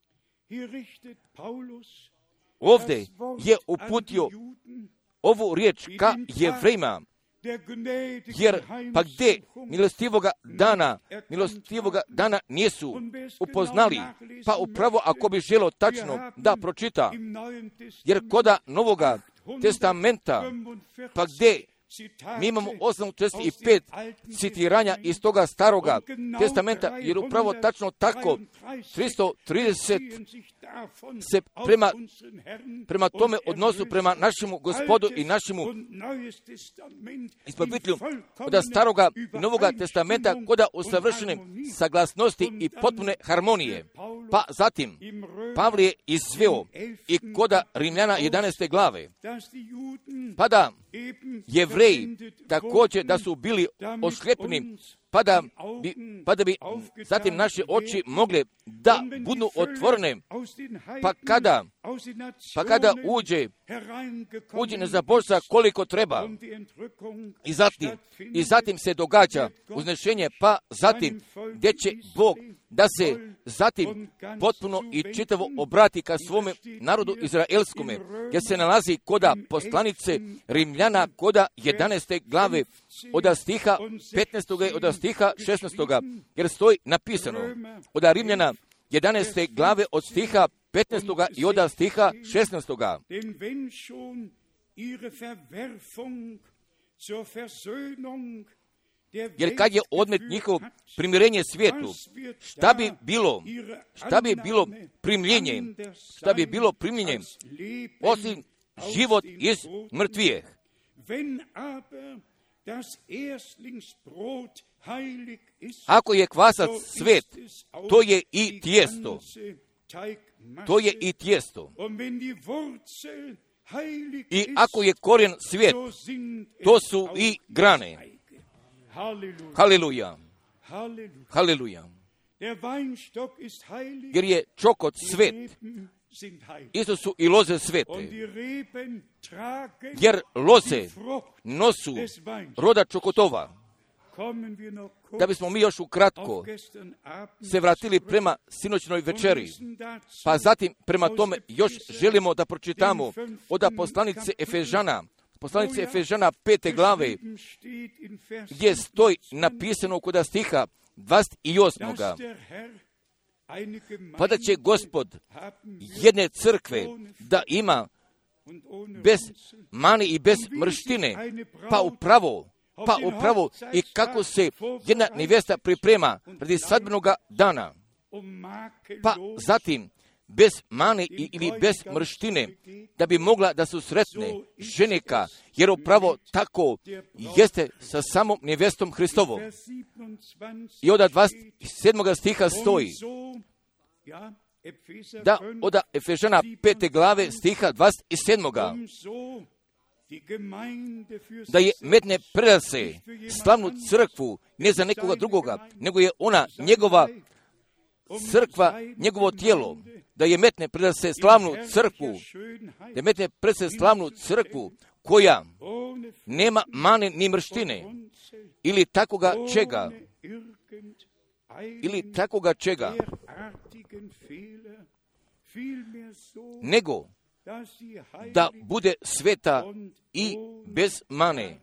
[SPEAKER 1] Ovdje je uputio ovu riječ ka Jevrejima, jer pa gdje milostivoga dana nisu upoznali, pa upravo ako bi želo tačno da pročita, jer koda Novoga testamenta, pa gdje mi imamo 845 citiranja iz toga staroga testamenta, jer upravo tačno tako 330 se prema tome odnosu prema našemu Gospodu i našemu izbavitelju od staroga i Novoga testamenta koda usavršene saglasnosti i potpune harmonije. Pa zatim Pavle je izveo i koda Rimljana 11. glave, pa da Jevreji također da su bili oslijepni, pa da bi zatim naše oči mogle da budu otvorene, pa kada uđe nezabožca koliko treba, i zatim se događa uznešenje, pa zatim gdje će Bog da se zatim potpuno i čitavo obrati ka svome narodu izraelskome, gdje se nalazi koda poslanice Rimljana koda 11. glave od stiha 15. i od stiha 16. jer stoji napisano od Rimljana 11. glave od stiha 15. i od stiha 16. Jer kad je odmet njihov primirenje svijetu, šta bi bilo primljenje osim život iz mrtvijeh. Ako je kvasac svet, to je i tijesto. I ako je korijen svijet, to su i grane. Haleluja. Haleluja. Jer je čokot svet, isto su i loze svete. Jer loze nosu roda čokotova. da bismo mi još ukratko se vratili prema sinoćnoj večeri, pa zatim prema tome još želimo da pročitamo od poslanice Efežana 5. glave, gdje stoji napisano kod stiha 28. Pa da će Gospod jedne crkve da ima bez mane i bez mrštine, pa upravo i kako se jedna nevjesta priprema radi svadbenog dana, pa zatim bez mane ili bez mrštine, da bi mogla da susretne ženika, jer upravo tako jeste sa samom nevjestom Hristovom. I od 27. stiha stoji da od Efežana 5. glave stiha 27. da je metne predase slavnu crkvu ne za nekoga drugoga, nego je ona njegova crkva, njegovo tijelo, da je metne predase slavnu crkvu, koja nema mane ni mrštine ili takoga čega, nego da bude sveta i bez mane.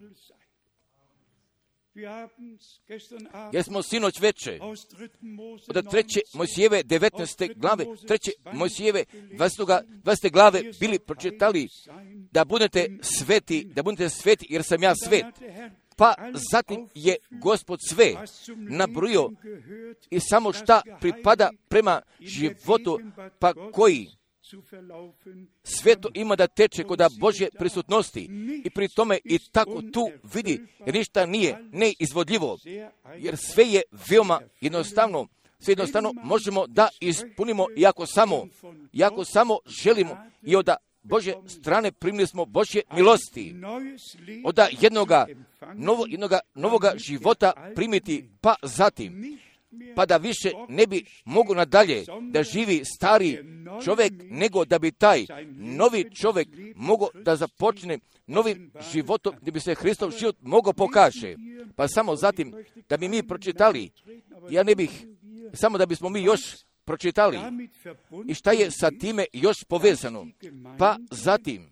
[SPEAKER 1] Jer smo sinoć veče od 3. Mojsijeve 19. glave, 3. Mojsijeve 20. glave bili pročitali da budete sveti, jer sam ja svet. Pa zatim je Gospod sve nabrojio i samo šta pripada prema životu, pa koji sveto ima da teče kod Božje prisutnosti, i pri tome i tako tu vidi, jer ništa nije neizvodljivo, jer sve je veoma jednostavno, možemo da ispunimo, jako samo želimo, i od Božje strane primili smo Božje milosti, od jednoga novoga života primiti, pa zatim, pa da više ne bi mogu nadalje da živi stari čovjek, nego da bi taj novi čovjek mogao da započne novim životom, gdje bi se Hristov život mogao pokaže. Pa samo zatim da bi mi pročitali, ja ne bih, samo da bismo mi još pročitali i šta je sa time još povezano. Pa zatim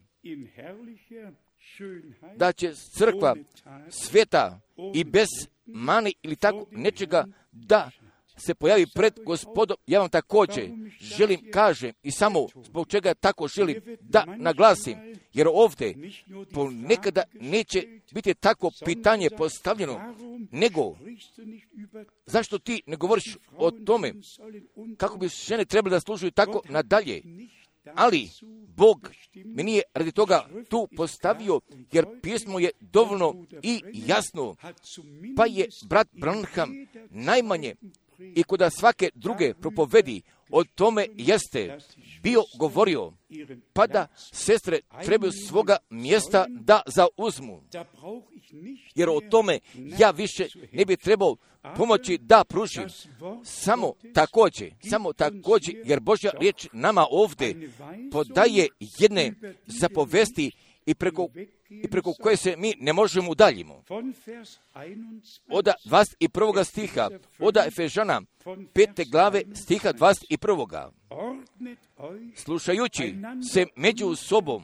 [SPEAKER 1] da će crkva sveta i bez mane ili tako nečega da se pojavi pred Gospodom. Ja vam također želim kažem i samo zbog čega tako želim da naglasim, jer ovdje ponekada neće biti tako pitanje postavljeno, nego zašto ti ne govoriš o tome kako bi žene trebali da služuju tako nadalje. Ali Bog mi nije radi toga tu postavio, jer pismo je dovoljno i jasno, pa je brat Branham najmanje i kod svake druge propovedi o tome jeste bio govorio, pa da sestre trebaju svoga mjesta da zauzmu, jer o tome ja više ne bi trebao pomoći da pružim. Samo također, jer Božja riječ nama ovdje podaje jedne zapovesti i preko koje se mi ne možemo udaljimo. Od 21. stiha, od Efežana 5. glave stiha 21. Slušajući se među sobom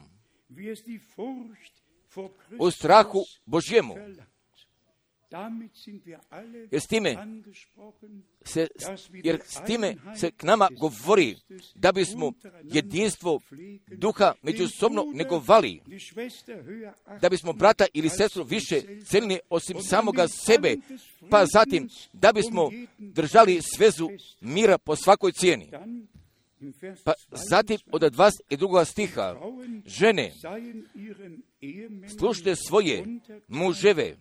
[SPEAKER 1] u strahu Božjemu, jer s time se k nama govori da bismo jedinstvo duha međusobno negovali, da bismo brata ili sestru više cenili osim samoga sebe, pa zatim da bismo držali svezu mira po svakoj cijeni. Pa zatim od 22. stiha, žene, slušajte svoje muževe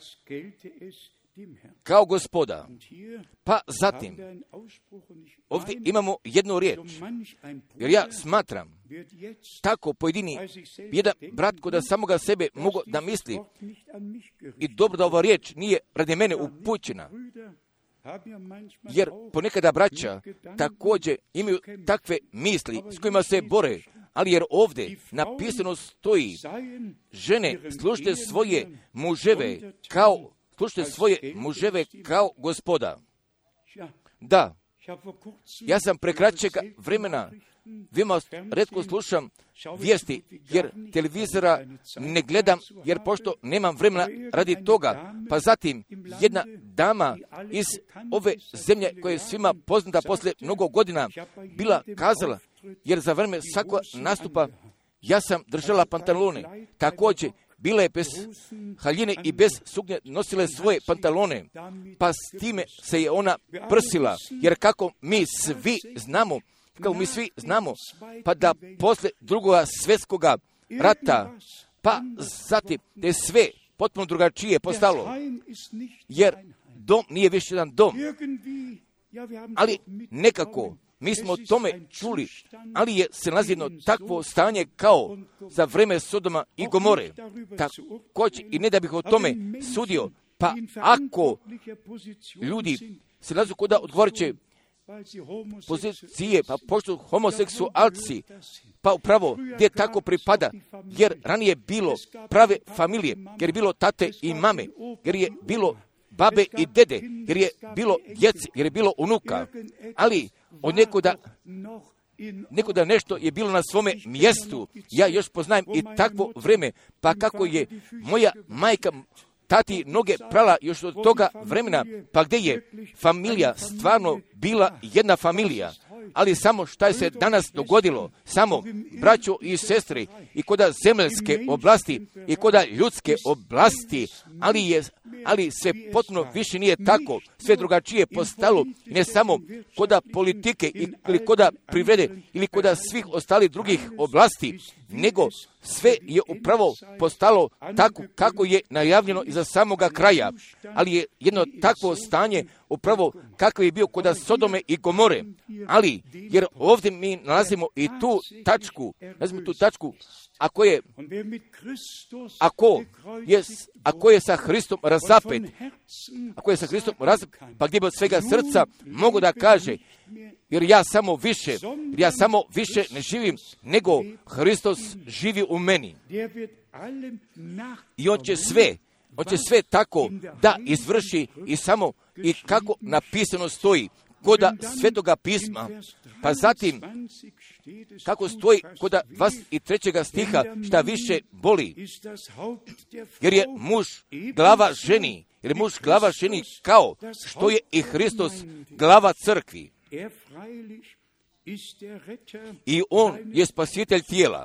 [SPEAKER 1] kao Gospoda. Pa zatim, ovdje imamo jednu riječ, jer ja smatram, tako pojedini, jedan brat kod samoga sebe mogu da misli, i dobro da ova riječ nije radi mene upućena, jer ponekada braća također imaju takve misli s kojima se bore, ali jer ovdje napisano stoji, žene, slušajte svoje muževe kao slušajte svoje muževe kao Gospoda. Da, ja sam prekraćega vremena, veoma retko slušam vijesti, jer televizora ne gledam, jer pošto nemam vremena radi toga. Pa zatim jedna dama iz ove zemlje koja je svima poznata posle mnogo godina bila kazala, jer za vreme svakog nastupa ja sam držala pantalone. Također, bila je bez haljine i bez suknje, nosila svoje pantalone, pa s time se je ona prsila, jer kako mi svi znamo, pa da posle drugoga svjetskoga rata, pa zatim da je sve potpuno drugačije postalo, jer dom nije više jedan dom, ali nekako mi smo o tome čuli, ali se nalazi jedno takvo stanje kao za vreme Sodoma i Gomore. Također, i ne da bih o tome sudio, pa ako ljudi se nalazu kod odgovoriće pozicije, pa pošto homoseksualci, pa upravo gdje tako pripada, jer ranije bilo prave familije, jer je bilo tate i mame, jer je bilo babe i dede, jer je bilo djeci, jer je bilo unuka, ali od nekoda nešto je bilo na svome mjestu. Ja još poznajem i takvo vreme, pa kako je moja majka tati noge prala još od toga vremena, pa gdje je familija stvarno bila jedna familija. Ali samo šta je se danas dogodilo, samo braćo i sestre, i koda zemaljske oblasti, i koda ljudske oblasti, ali sve potpuno više nije tako, sve drugačije postalo, ne samo koda politike ili koda privrede ili koda svih ostalih drugih oblasti, nego sve je upravo postalo tako kako je najavljeno iza samoga kraja, ali je jedno takvo stanje upravo kako je bio kod Sodome i Gomore, ali jer ovdje mi nalazimo i tu tačku, ako je sa Hristom razapet, pa gdje bi od svega srca mogu da kaže, jer ja samo više ne živim, nego Hristos živi u meni. I on će sve tako da izvrši i kako napisano stoji koda Svetoga pisma, pa zatim kako stoji koda 23. stiha, šta više boli, jer je muž glava ženi, kao što je i Hristos glava crkvi. I on je spasitelj tijela.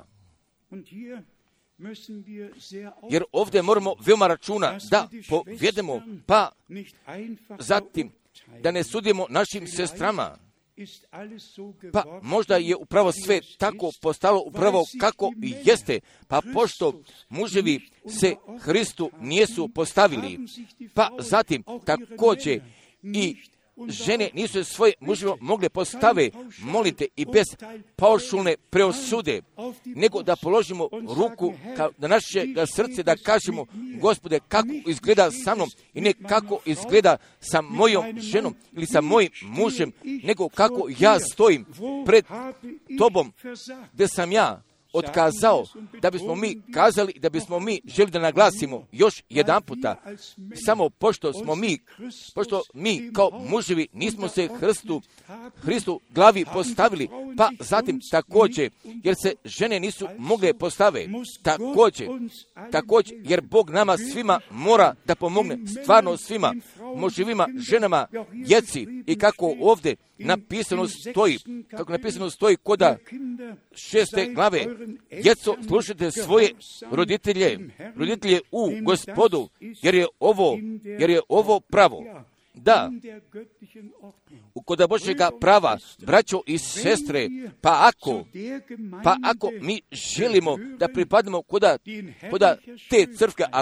[SPEAKER 1] Jer ovdje moramo veoma računa da povedemo, pa zatim da ne sudimo našim sestrama. Pa možda je upravo sve tako postalo upravo kako i jeste, pa pošto muževi se Hristu nisu postavili, pa zatim također i žene nisu svoje muževe mogle postave, molite, i bez paušalne preosude, nego da položimo ruku na naše srce, da kažemo, Gospode, kako izgleda sa mnom i ne kako izgleda sa mojom ženom ili sa mojim mužem, nego kako ja stojim pred Tobom, gdje sam ja otkazao, da bismo mi kazali, da bismo mi želi da naglasimo još jedan puta, samo pošto mi kao muževi nismo se Hristu glavi postavili, pa zatim također, jer se žene nisu mogle postave, također, jer Bog nama svima mora da pomogne, stvarno svima, muževima, ženama, djeci, i kako ovdje napisano stoji koda 6. glave, djeco, slušajte svoje roditelje u Gospodu, jer je ovo pravo. Da, kod Božjega prava, braćo i sestre, pa ako mi želimo da pripadamo koda te crkve, a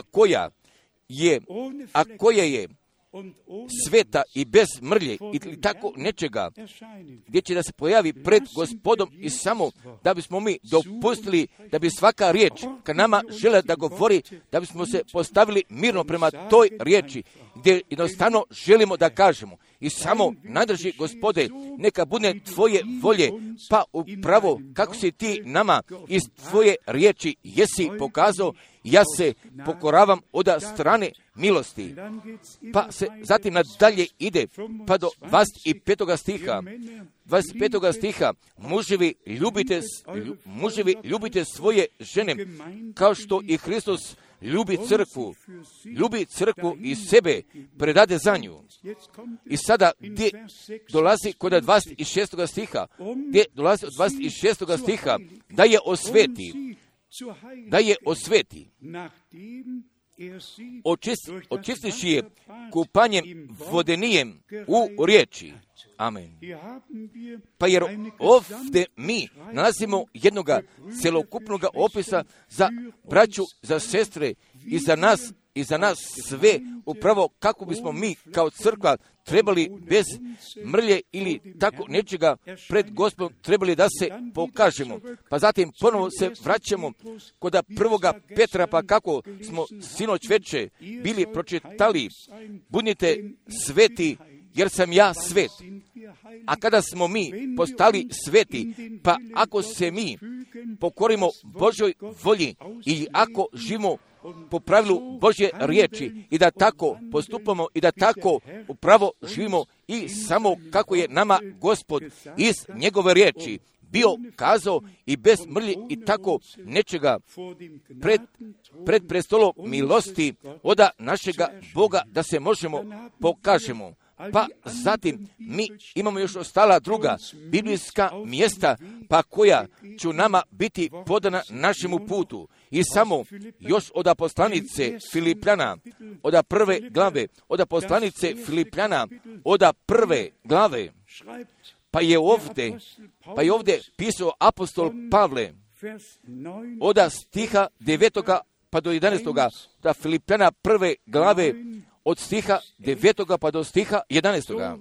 [SPEAKER 1] koja je sveta i bez mrlje ili tako nečega, gdje će da se pojavi pred Gospodom, i samo da bismo mi dopustili da bi svaka riječ kad nama žele da govori, da bismo se postavili mirno prema toj riječi, gdje jednostavno želimo da kažemo i samo najdraži Gospode, neka bude tvoje volje, pa upravo kako si ti nama iz tvoje riječi jesi pokazao, ja se pokoravam od strane milosti. Pa se zatim nadalje ide, pa do 25. stiha. 25. stiha, muževi ljubite svoje žene, kao što i Hristos ljubi crkvu i sebe predade za nju. I sada gdje dolazi kod 26. stiha, gdje dolazi od 26. stiha, da je osveti, očistiši je kupanjem vodenijem u riječi. Amen. Pa jer ovdje mi nalazimo jednoga celokupnog opisa za braću, za sestre i za nas sve, upravo kako bismo mi kao crkva trebali bez mrlje ili tako nečega pred Gospodom trebali da se pokažemo. Pa zatim ponovo se vraćamo kod 1. Petra, pa kako smo sinoć veče bili pročitali, budite sveti jer sam ja svet. A kada smo mi postali sveti, pa ako se mi pokorimo Božoj volji i ako živimo po pravilu Božje riječi i da tako postupamo i da tako upravo živimo i samo kako je nama Gospod iz njegove riječi bio kazao i bez mrlje i tako nečega pred prestolom milosti od našega Boga da se možemo pokažemo. Pa zatim mi imamo još ostala druga biblijska mjesta, pa koja će nama biti podana našemu putu. I samo još od poslanice Filipljana, od 1. glave, od poslanice Filipljana, od 1. glave, pa je ovdje pisao apostol Pavle, od stiha 9. pa do 11. da Filipljana 1. glave, od stiha 9. pa do stiha 11.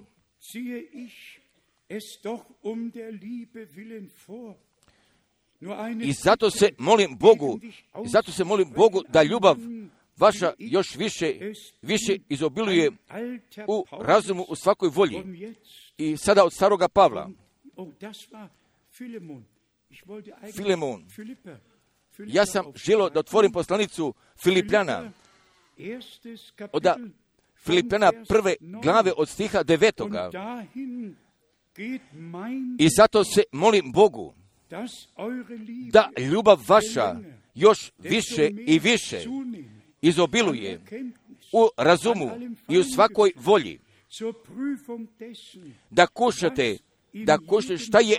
[SPEAKER 1] I zato se molim Bogu da ljubav vaša još više izobiluje u razumu, u svakoj volji. I sada od staroga Pavla. Filemon. Ja sam želio da otvorim poslanicu Filipljana. Od Filipljana 1. glave od stiha 9. I zato se molim Bogu da ljubav vaša još više i više izobiluje u razumu i u svakoj volji, da kušate šta je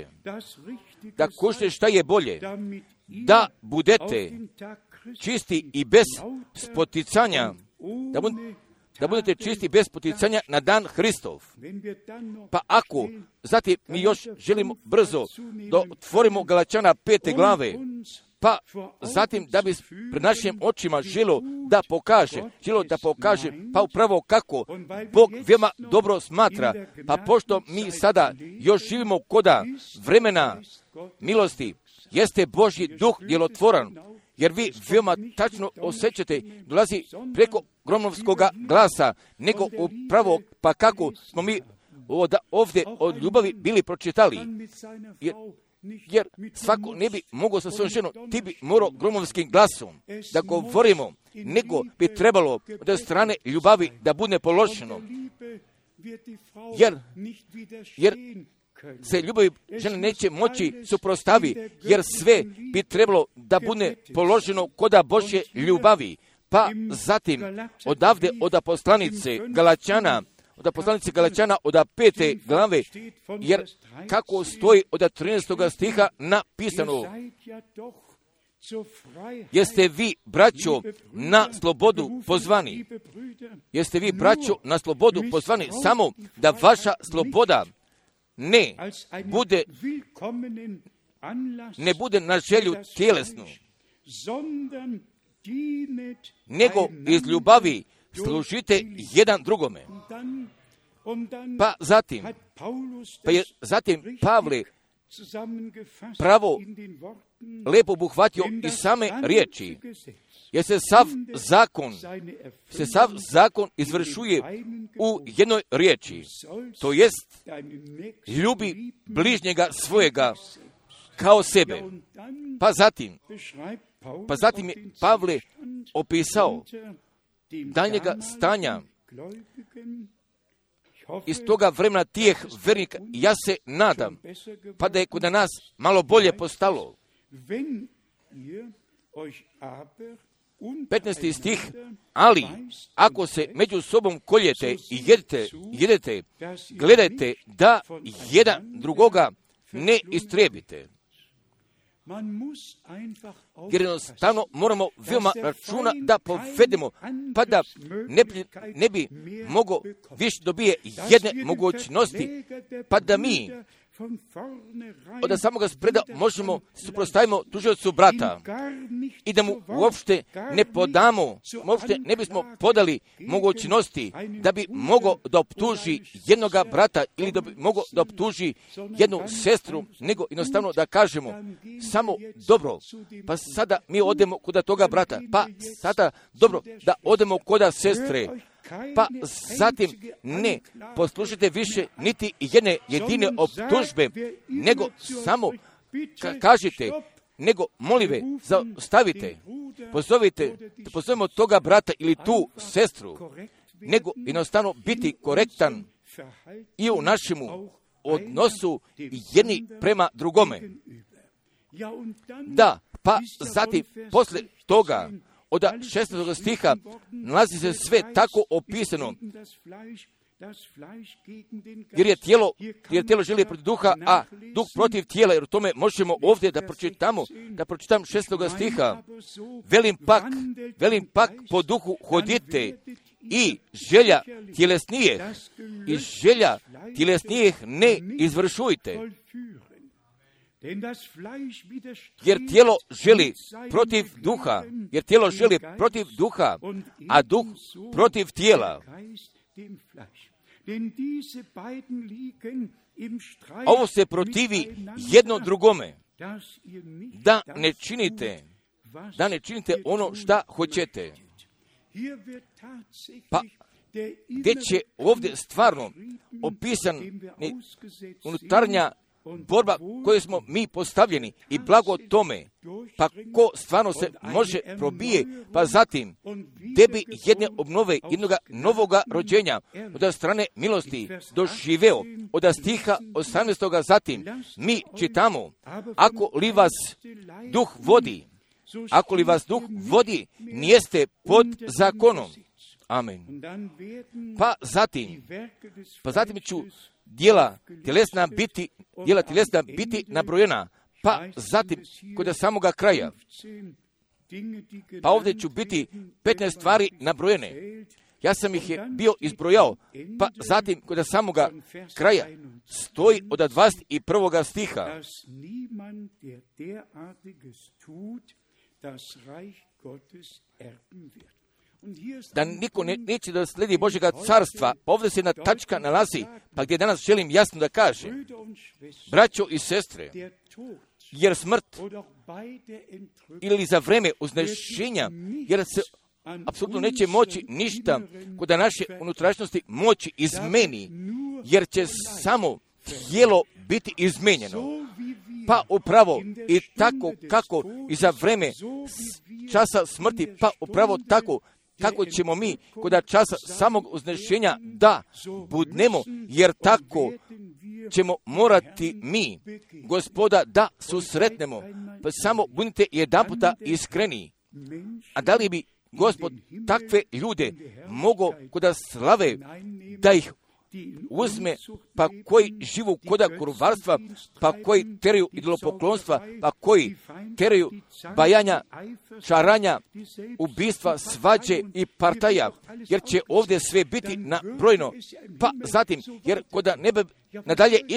[SPEAKER 1] bolje, da budete čisti i bez spoticanja, da budete čisti bez spoticanja na dan Hristov. Pa ako, zatim mi još želimo brzo da otvorimo Galačana 5. glave, pa zatim da bi pred našim očima želo da pokaže, pa upravo kako Bog veoma dobro smatra, pa pošto mi sada još živimo koda vremena milosti, jeste Božji duh djelotvoran, jer vi veoma tačno osjećate, dolazi preko gromovskoga glasa, nego upravo pa kako smo mi ovdje od ljubavi bili pročitali. Jer svako ne bi mogao sa svojom ženom, ti bi morao gromovskim glasom da govorimo, nego bi trebalo od strane ljubavi da bude položeno. Jer se ljubavi žene neće moći suprostavi, jer sve bi trebalo da bude položeno koda Božje ljubavi. Pa zatim odavde od poslanice Galačana od 5. glave, jer kako stoji od 13. stiha napisano, jeste vi, braćo, na slobodu pozvani. Jeste vi, braćo, na slobodu pozvani, samo da vaša sloboda ne bude na želju tjelesnu, nego iz ljubavi služite jedan drugome. Pa zatim Pavle pravo lepo obuhvatio i same riječi, jer se sav zakon izvršuje u jednoj riječi, to jest ljubi bližnjega svojega kao sebe. Pa zatim je Pavle opisao daljnjega stanja iz toga vremena tijeh vernika. Ja se nadam, pa da je kod nas malo bolje postalo. 15. stih, ali ako se među sobom koljete i jedete, gledajte da jedan drugoga ne istrijebite. Jer jednostavno moramo veoma računa da povedemo, pa da ne bi mogo više dobije jedne mogućnosti, pa da mi od samoga spreda možemo suprotstavimo tužiocu brata i da mu uopšte ne podamo, uopšte ne bismo podali mogućnosti da bi mogo da optuži jednoga brata ili da bi mogo da optuži jednu sestru, nego jednostavno da kažemo samo dobro, pa sada mi odemo kod toga brata, pa sada dobro da odemo kod sestre, pa zatim ne poslušajte više niti jedne jedine optužbe, nego samo kažite, nego molive, zaustavite, pozovemo toga brata ili tu sestru, nego jednostavno biti korektan i u našemu odnosu jedni prema drugome. Da, pa zatim posle toga od 16. stiha nalazi se sve tako opisano, jer tijelo želi protiv duha, a duh protiv tijela, jer u tome možemo ovdje da pročitam 6. stiha, velim pak po duhu hodite i želja tjelesnijih ne izvršujte. Jer tijelo želi protiv duha, a duh protiv tijela. Ovo se protivi jedno drugome, da ne činite ono šta hoćete. Pa gdje će ovdje stvarno opisan unutarnja borba koju smo mi postavljeni i blago tome, pa ko stvarno se može probije, pa zatim tebi jedne obnove jednoga novoga rođenja od strane milosti doživeo od stiha 18. zatim mi čitamo, ako li vas duh vodi, nijeste pod zakonom. Amen. Pa zatim ću djela tjelesna biti nabrojena, pa zatim kod samoga kraja. Pa ovdje ću biti 15 stvari nabrojene. Ja sam ih bio izbrojao, pa zatim kod samoga kraja stoji od 21. stiha. Da niko neće da slijedi Božjega carstva, pa ovdje se jedna tačka nalazi, pa gdje danas želim jasno da kaže, braćo i sestre, jer smrt ili za vreme uznešenja, jer se apsolutno neće moći ništa kod naše unutrašnjosti moći izmeni, jer će samo tijelo biti izmenjeno. Pa upravo i tako kako i za vreme časa smrti, pa upravo tako kako ćemo mi kod časa samog uznešenja da budnemo, jer tako ćemo morati mi, Gospoda, da susretnemo. Pa samo budite jedanputa iskreni. A da li bi Gospod takve ljude mogo kod slave da ih uzme, pa koji živu koda kurvarstva, pa koji teraju idolopoklonstva, pa koji teraju bajanja, čaranja, ubistva, svađe i partaja, jer će ovdje sve biti nabrojno. Pa zatim, jer koda nebe nadalje išlo,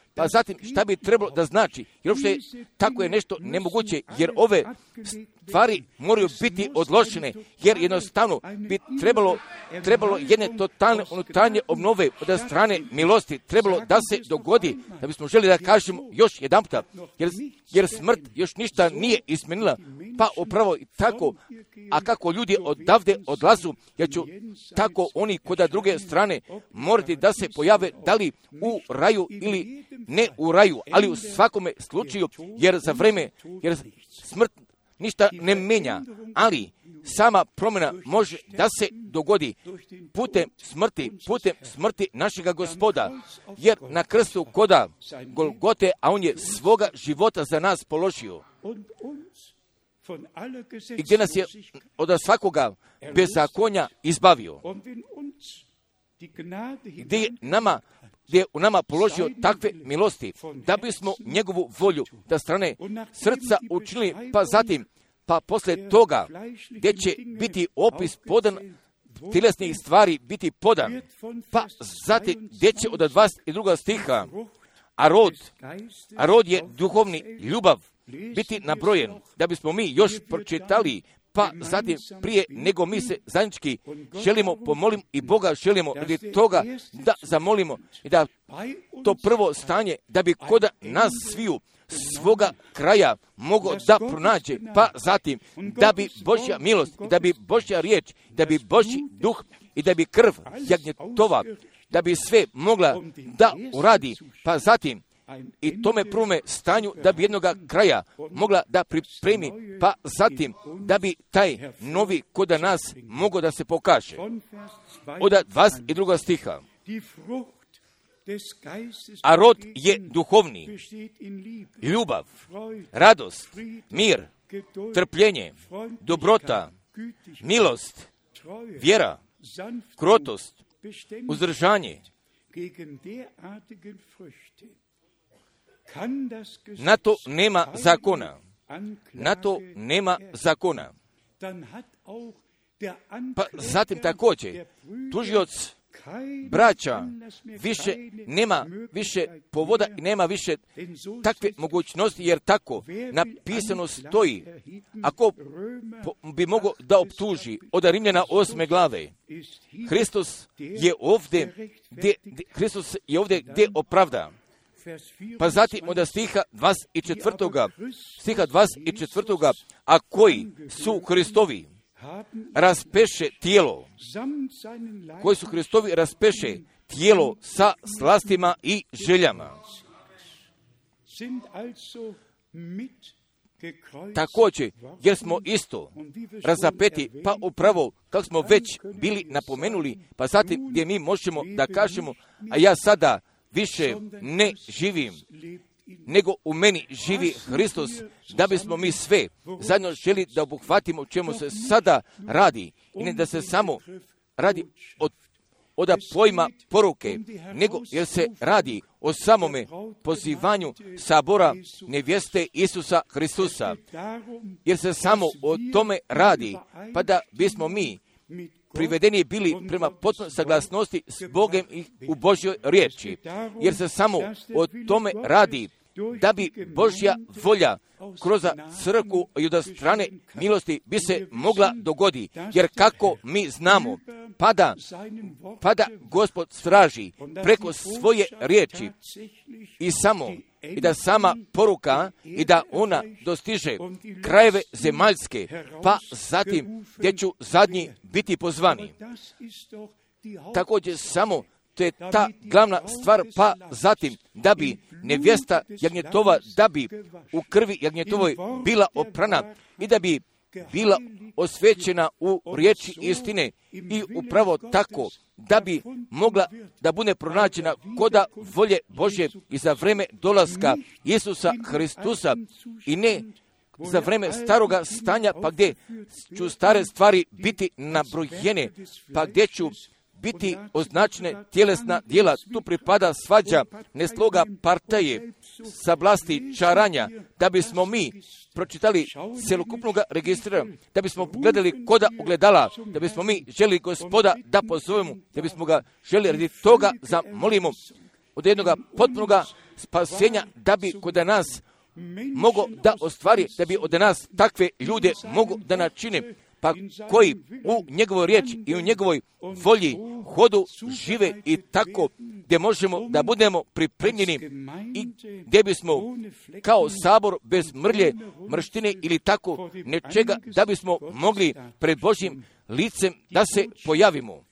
[SPEAKER 1] pa zatim šta bi trebalo da znači, jer uopšte tako je nešto nemoguće, jer ove stvari moraju biti odložene, jer jednostavno bi trebalo jedne totalne unutarnje obnove od strane milosti, trebalo da se dogodi, da bismo želi da kažemo još jedan puta, jer smrt još ništa nije izmenila, pa upravo tako, a kako ljudi odavde odlazu, jer ću tako oni kod druge strane morati da se pojave, da li u raju ili ne u raju, ali u svakome slučaju, jer smrt ništa ne menja, ali sama promjena može da se dogodi putem smrti našega Gospoda, jer na krstu koda Golgote, a on je svoga života za nas položio. I gdje nas je od svakoga bezakonja izbavio. Gdje je u nama položio takve milosti, da bismo njegovu volju da strane srca učinili, pa poslije toga gdje će biti opis podan, tjelesnih stvari biti podan, pa zatim gdje će od 22. stiha, a rod je duhovni ljubav biti nabrojen, da bismo mi još pročitali, pa zatim prije nego mi se zajednički želimo pomolim i Boga želimo radi toga da zamolimo i da to prvo stanje, da bi kod nas sviju svoga kraja mogao da pronađe, pa zatim da bi Božja milost, da bi Božja riječ, da bi Božji duh i da bi krv jagnjetova, da bi sve mogla da uradi, pa zatim i tome prvome stanju da bi jednoga kraja mogla da pripremi, pa zatim da bi taj novi kod nas mogao da se pokaže. Od 22. stiha. A rod je duhovni, ljubav, radost, mir, trpljenje, dobrota, milost, vjera, krotost, uzdržanje. Na to nema zakona. Na to nema zakona. Pa zatim također, tužioc braća nema više povoda i nema više takve mogućnosti, jer tako napisano stoji. Ako bi mogao da optuži od Rimljana 8. glave, Hristos je ovdje gdje opravda. Pa zatim od stiha 24. A koji su Hristovi raspeše tijelo, sa slastima i željama. Također, jer smo isto razapeti, pa upravo kako smo već bili napomenuli, pa zatim gdje mi možemo da kažemo, a ja sada više ne živim, nego u meni živi Hristos, da bismo mi sve zajedno želi da obuhvatimo o čemu se sada radi, i ne da se samo radi od pojma poruke, nego jer se radi o samome pozivanju sabora nevjeste Isusa Hristusa, jer se samo o tome radi, pa da bismo mi privedeni bili prema potpunoj saglasnosti s Bogom i u Božjoj riječi, jer se samo o tome radi, da bi Božja volja kroz crkvu i od strane milosti bi se mogla dogoditi, jer kako mi znamo, pada Gospod straži preko svoje riječi i da sama poruka i da ona dostiže krajeve zemaljske, pa zatim gdje ću zadnji biti pozvani. Također samo to je ta glavna stvar, pa zatim da bi nevjesta jagnjetova, da bi u krvi jagnjetovoj bila oprana i da bi bila osvećena u riječi istine, i upravo tako da bi mogla da bude pronađena koda volje Božje i za vreme dolaska Isusa Hristusa, i ne za vreme staroga stanja, pa gdje ću stare stvari biti nabrojene, pa gdje ću biti označene tjelesna djela. Tu pripada svađa, nesloga, partaje, sablasti, čaranja, da bismo mi pročitali celokupnog registra, da bismo gledali koda ogledala, da bismo mi želi Gospoda da pozovemo, da bismo ga želi radi toga zamolimo od jednoga potpunoga spasenja da bi kod nas mogo da ostvari, da bi od nas takve ljude mogo da načine, pa koji u njegovoj riječi i u njegovoj volji hodu žive i tako gdje možemo da budemo pripremljeni i gdje bismo kao sabor bez mrlje, mrštine ili tako nečega da bismo mogli pred Božjim licem da se pojavimo.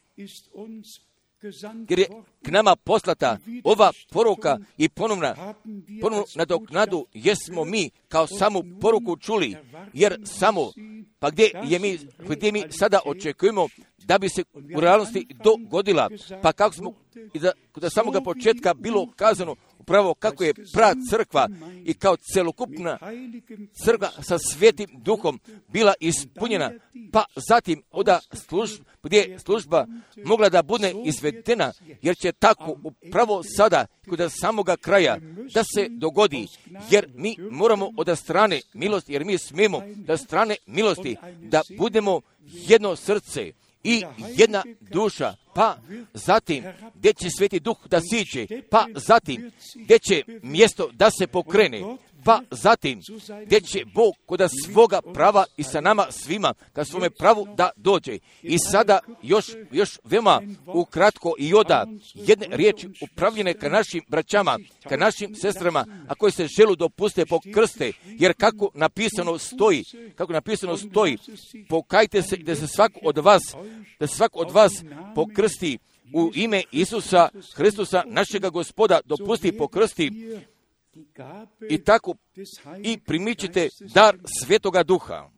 [SPEAKER 1] Jer je k nama poslata ova poruka i ponovnu nadoknadu jesmo mi kao samu poruku čuli, jer samo pa gdje mi sada očekujemo da bi se u realnosti dogodila, pa kako smo da samoga početka bilo kazano upravo kako je prava crkva i kao celokupna crkva sa Svetim Duhom bila ispunjena, pa zatim gdje služba mogla da bude izvedena, jer će tako upravo sada kod samoga kraja da se dogodi, jer mi moramo od strane milosti, jer mi smemo da strane milosti da budemo jedno srce i jedna duša, pa zatim gdje će Sveti Duh da siđe, pa zatim gdje će mjesto da se pokrene, pa zatim gdje će Bog kod svoga prava i sa nama svima ka svome pravu da dođe. I sada još veoma ukratko i oda jedne riječi upravljene ka našim braćama, ka našim sestrama, a koji se želu dopuste pokrste, jer kako napisano stoji, pokajte se da se svak od vas pokrsti u ime Isusa Hristusa, našega Gospoda, dopusti pokrsti i tako i primit ćete dar Svetoga Duha.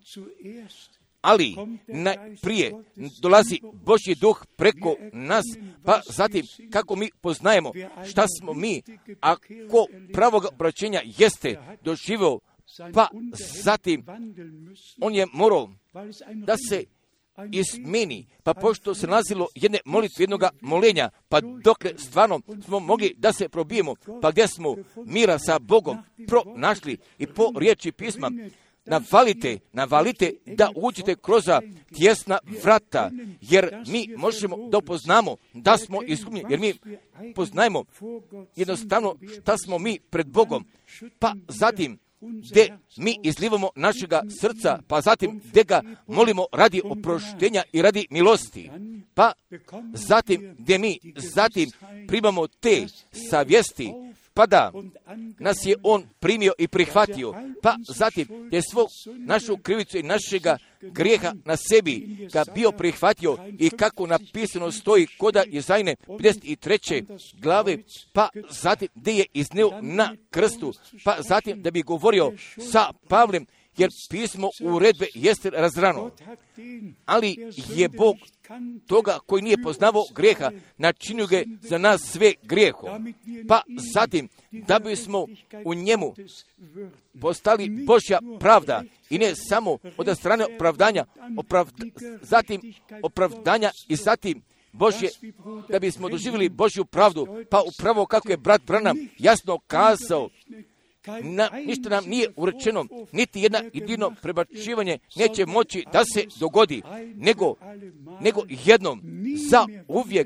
[SPEAKER 1] Ali najprije dolazi Božji Duh preko nas, pa zatim kako mi poznajemo šta smo mi, ako pravog obraćenja jeste doživio, pa zatim on je morao da se izmeni, pa pošto se nalazilo jedne molitve, jednoga molenja, pa dokle stvarno smo mogli da se probijemo, pa gdje smo mira sa Bogom pronašli i po riječi pisma, navalite da uđete kroz tjesna vrata, jer mi možemo da poznamo da smo izgubljeni, jer mi poznajemo jednostavno šta smo mi pred Bogom, pa zatim gdje mi izlivamo našega srca, pa zatim gdje ga molimo radi oproštenja i radi milosti, pa zatim gdje mi primamo te savjesti, pa da nas je on primio i prihvatio, pa zatim je našu krivicu i našega grijeha na sebi ga bio prihvatio i kako napisano stoji koda Jezajne 53. glave, pa zatim gdje je izneo na krstu, pa zatim da bi govorio sa Pavlem, jer pismo uredbe jeste razrano, ali je Bog toga koji nije poznavao grijeha, načinio ga za nas sve grijehom, pa zatim da bismo u njemu postali Božja pravda i ne samo od strane zatim opravdanja i zatim Božje, da bismo doživjeli Božju pravdu, pa upravo kako je brat Branham jasno kazao, ništa nam nije urečeno, niti jedino prebacivanje neće moći da se dogodi, nego jednom za uvijek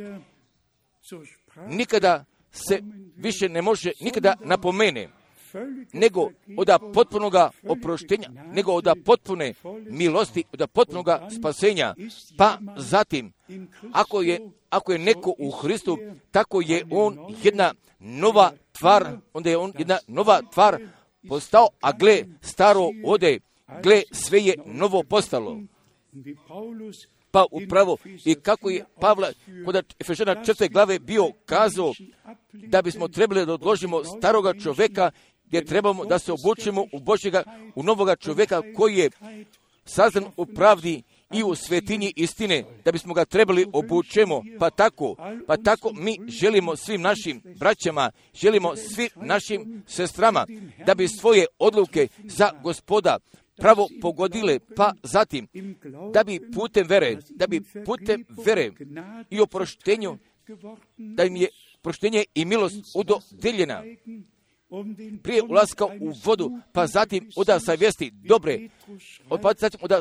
[SPEAKER 1] nikada se više ne može nikada napomene, nego od potpunoga oproštenja, nego od potpune milosti, od potpunoga spasenja, pa zatim ako je neko u Hristu, tako je on jedna nova tvar, onda je on jedna nova tvar postao, a gle, staro ode, gle, sve je novo postalo. Pa upravo, i kako je Pavla kod Efežana 4. glave bio kazao da bismo trebali da odložimo staroga čovjeka, gdje trebamo da se obučimo u novoga čovjeka koji je sazdan u pravdi i u svetinji istine, da bismo ga trebali obučemo, pa tako mi želimo svim našim braćama, želimo svim našim sestrama, da bi svoje odluke za Gospoda pravo pogodile, pa zatim da bi putem vere i oproštenju, da im je proštenje i milost udodeljena prije ulaska u vodu, pa zatim oda savjesti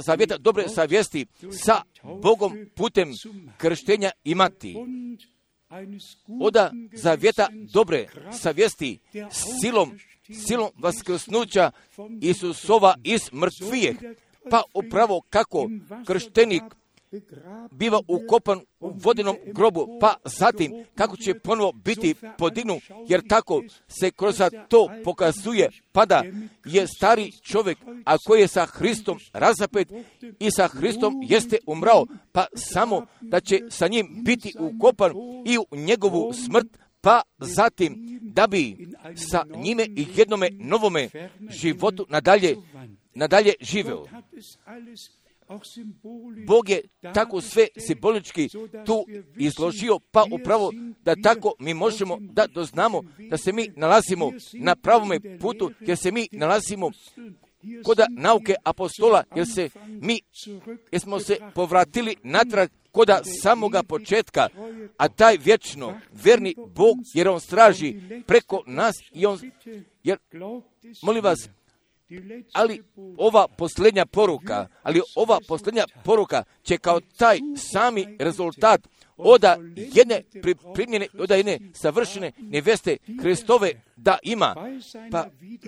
[SPEAKER 1] dobre savjesti sa Bogom putem krštenja imati. oda zavjeta dobre savjesti silom vaskrsnuća Isusova iz mrtvijeh. Pa upravo kako krštenik biva ukopan u vodenom grobu, pa zatim kako će ponovo biti podignut, jer tako se kroz to pokazuje, pada je stari čovjek, a koji je sa Hristom razapet i sa Hristom jeste umrao, pa samo da će sa njim biti ukopan i u njegovu smrt, pa zatim da bi sa njime i jednome novome životu nadalje živeo. Bog je tako sve simbolički tu izložio, pa upravo da tako mi možemo da doznamo da se mi nalazimo na pravome putu, jer se mi nalazimo kod nauke apostola, jer smo se povratili natrag kod samoga početka, a taj vječno verni Bog, jer on straži preko nas i molim vas, ali ova posljednja poruka će kao taj sami rezultat od jedne savršene neveste Hristove da ima, pa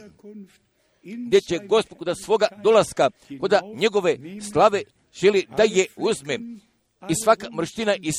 [SPEAKER 1] gdje će Gospod kod svoga dolaska, kod njegove slave želi da je uzme i svaka mrština i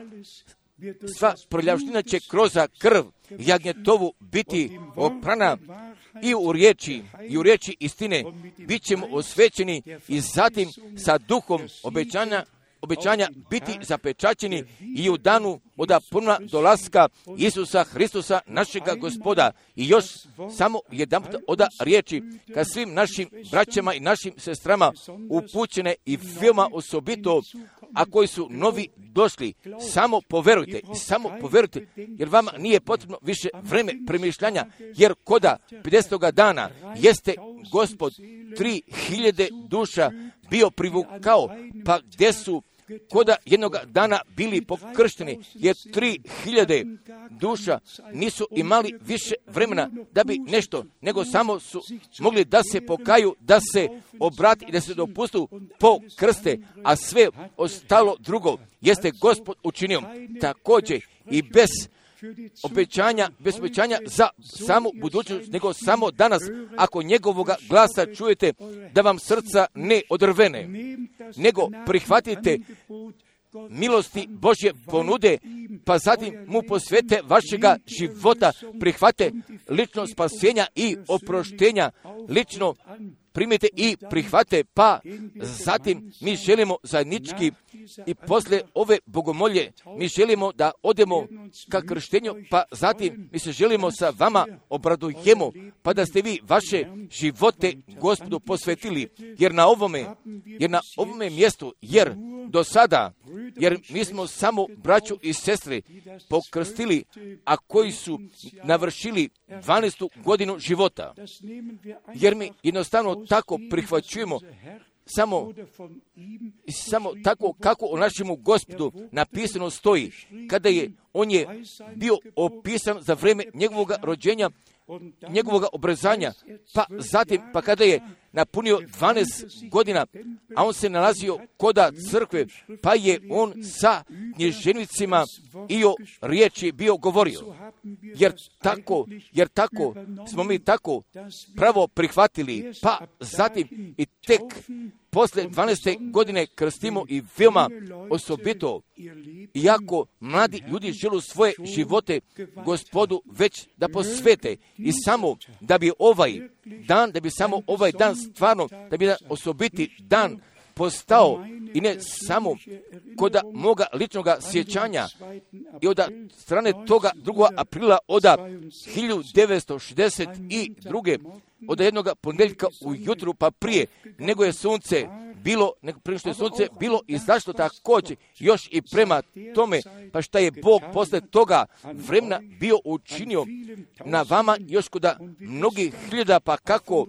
[SPEAKER 1] sva prljavština će kroz krv jagnjetovu biti oprana i u riječi istine bit ćemo osvećeni i zatim sa duhom obećanja biti zapečaćeni i u danu od puna dolaska Isusa Hristusa našega Gospoda. I još samo jedanput od riječi ka svim našim braćama i našim sestrama upućene i veoma osobito, a koji su novi došli, samo poverujte, jer vama nije potrebno više vreme premišljanja, jer koda 50. dana jeste Gospod 3000 duša bio privukao, pa gdje su koda jednog dana bili pokršteni, jer 3000 duša nisu imali više vremena da bi nešto, nego samo su mogli da se pokaju, da se obrati i da se dopustu po krste, a sve ostalo drugo jeste Gospod učinio. Također i bez obećanja za samu budućnost, nego samo danas, ako njegovoga glasa čujete, da vam srca ne odrvene, nego prihvatite milosti Božje ponude, pa zatim mu posvete vašega života, prihvate lično spasenja i oproštenja, lično primite i prihvate, pa zatim mi želimo zajednički i posle ove bogomolje mi želimo da odemo ka krštenju, pa zatim mi se želimo sa vama obradujemo, pa da ste vi vaše živote Gospodu posvetili, jer na ovome mjestu, jer do sada, jer mi smo samo braću i sestre pokrstili, a koji su navršili 12. godinu života, jer mi jednostavno tako prihvaćujemo samo tako kako o našemu Gospodu napisano stoji, kada on je bio opisan za vrijeme njegovog rođenja, njegovog obrezanja, pa zatim, pa kada je napunio 12 godina, a on se nalazio koda crkve, pa je on sa knježevnicima i o riječi bio govorio. Jer tako smo mi tako pravo prihvatili, pa zatim i tek posle 12. godine krstimo i veoma osobito, iako mladi ljudi žele svoje živote Gospodu već da posvete i samo da bi samo ovaj dan stvarno, da bi osobiti dan postao i ne samo kod moga ličnoga sjećanja i od strane toga 2. aprila od 1962. od jednog ponedjeljka ujutru, pa prije nego je sunce bilo izašlo također još i prema tome, pa šta je Bog posle toga vremena bio učinio na vama još kod mnogih hiljada, pa kako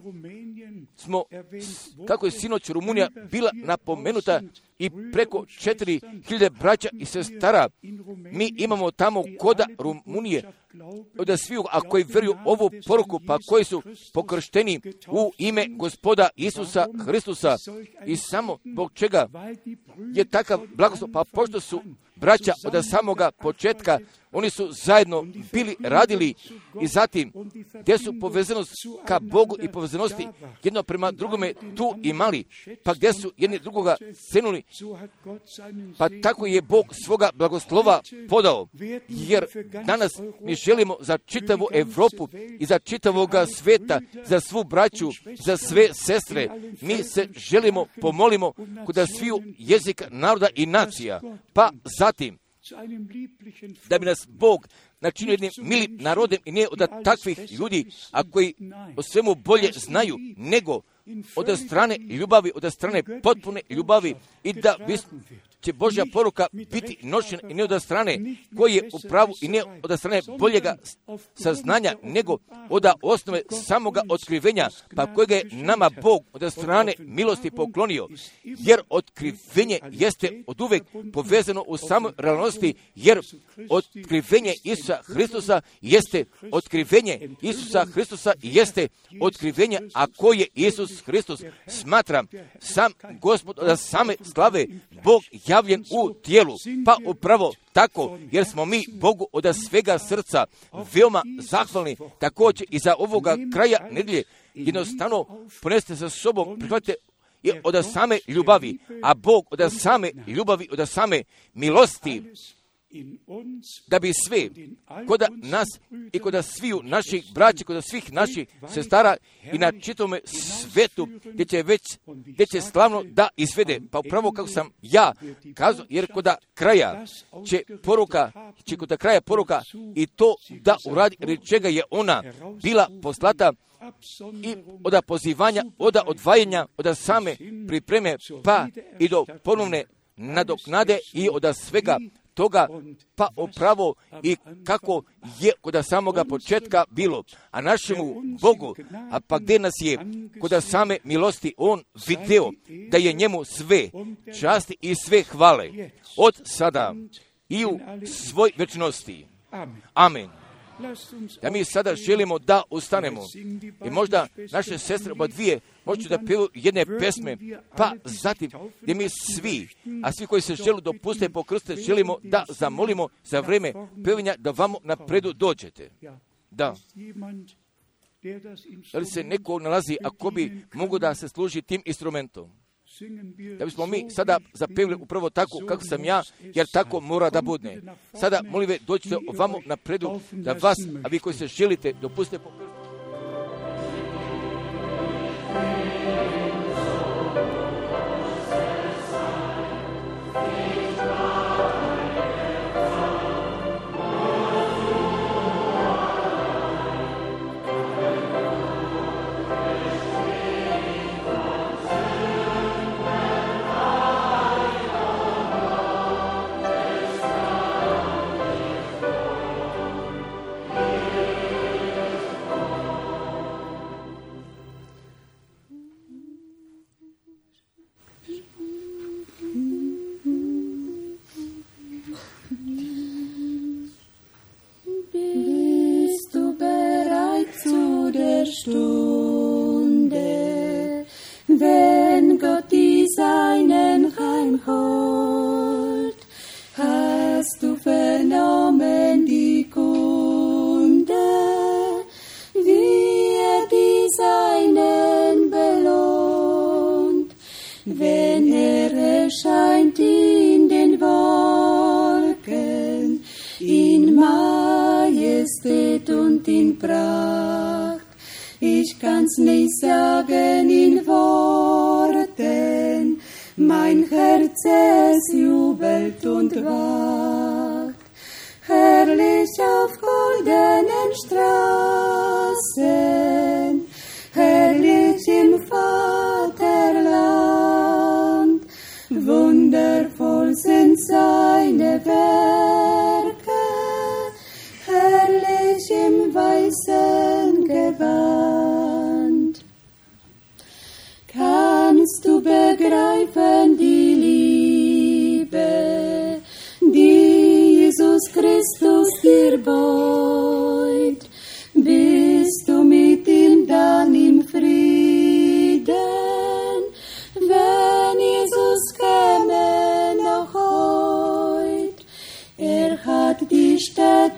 [SPEAKER 1] je sinoć Rumunija bila napomenuta i preko 4000 braća i sestara. Mi imamo tamo koda Rumunije, od svih, a koji vjeruju ovu poruku, pa koji su pokršteni u ime Gospoda Isusa Hristusa. I samo zbog čega je takav blagoslov, pa pošto su braća od samoga početka Oni su zajedno bili, radili i zatim gdje su povezanost ka Bogu i povezanosti jedno prema drugome tu imali, pa gdje su jedni drugoga cenuli, pa tako je Bog svoga blagoslova podao, jer danas mi želimo za čitavu Europu i za čitavoga sveta, za svu braću, za sve sestre, mi se želimo pomolimo kod sviju jezika, naroda i nacija, pa zatim da bi nas Bog načinio jednim milim narodem i nije od takvih ljudi, a koji o svemu bolje znaju, nego od strane ljubavi, od strane potpune ljubavi, i da će Božja poruka biti nošena i ne od strane koji je u pravu i ne od strane boljega saznanja, nego od osnove samoga otkrivenja, pa kojega je nama Bog od strane milosti poklonio, jer otkrivenje jeste od uvek povezano u samoj realnosti, jer otkrivenje Isusa Hristusa jeste otkrivenje Isusa Hristusa jeste otkrivenje, a ko je Isus Hristus, smatram sam Gospod od same slave, Bog javljen u tijelu, pa upravo tako, jer smo mi Bogu od svega srca veoma zahvalni, također i za ovoga kraja nedelje, jednostavno poneste sa sobom, prihvatite i od same ljubavi, a Bog od same ljubavi, od same milosti, da bi sve kod nas i kod sviju naših braća, kod svih naših sestara i na čitavome svetu, gdje će slavno da izvede. Pa upravo kako sam ja kazao, jer kod kraja će poruka i to da uradi, radi čega je ona bila poslata, i od pozivanja, od odvajanja, od same pripreme, pa i do ponovne nadoknade i od svega toga, pa upravo i kako je kod samoga početka bilo. A našemu Bogu, a pa gdje nas je kod same milosti on video da je njemu sve časti i sve hvale od sada i u svoj večnosti. Amen. Da mi sada želimo da ustanemo i možda naše sestre oba dvije moću da pevaju jedne pesme, pa zatim gdje mi svi, a svi koji se žele dopustiti pokrste, želimo da zamolimo za vreme pevanja da vamo napredu dođete. Da. Da li se neko nalazi ako bi mogo da se služi tim instrumentom? Da bismo mi sada zapevili upravo tako kako sam ja, jer tako mora da bude. Sada, molim, dođite ovamo napredu, da vas, a vi koji se želite, dopustite pokrstu.
[SPEAKER 2] Stunde, wenn Gott die Seinen heimholt, hast du vernommen die Kunde, wie die Seinen belohnt, wenn erscheint in den Wolken, in Majestät und in Pracht. Ich kann's nicht sagen in Worten, mein Herz es jubelt und wacht. Herrlich auf goldenen Straßen, herrlich im Vaterland, wundervoll sind seine Werke, herrlich im weißen Gewand. Kannst du begreifen die Liebe, die Jesus Christus dir beut? Bist du mit ihm dann im Frieden, wenn Jesus käme noch heut? Er hat die Städte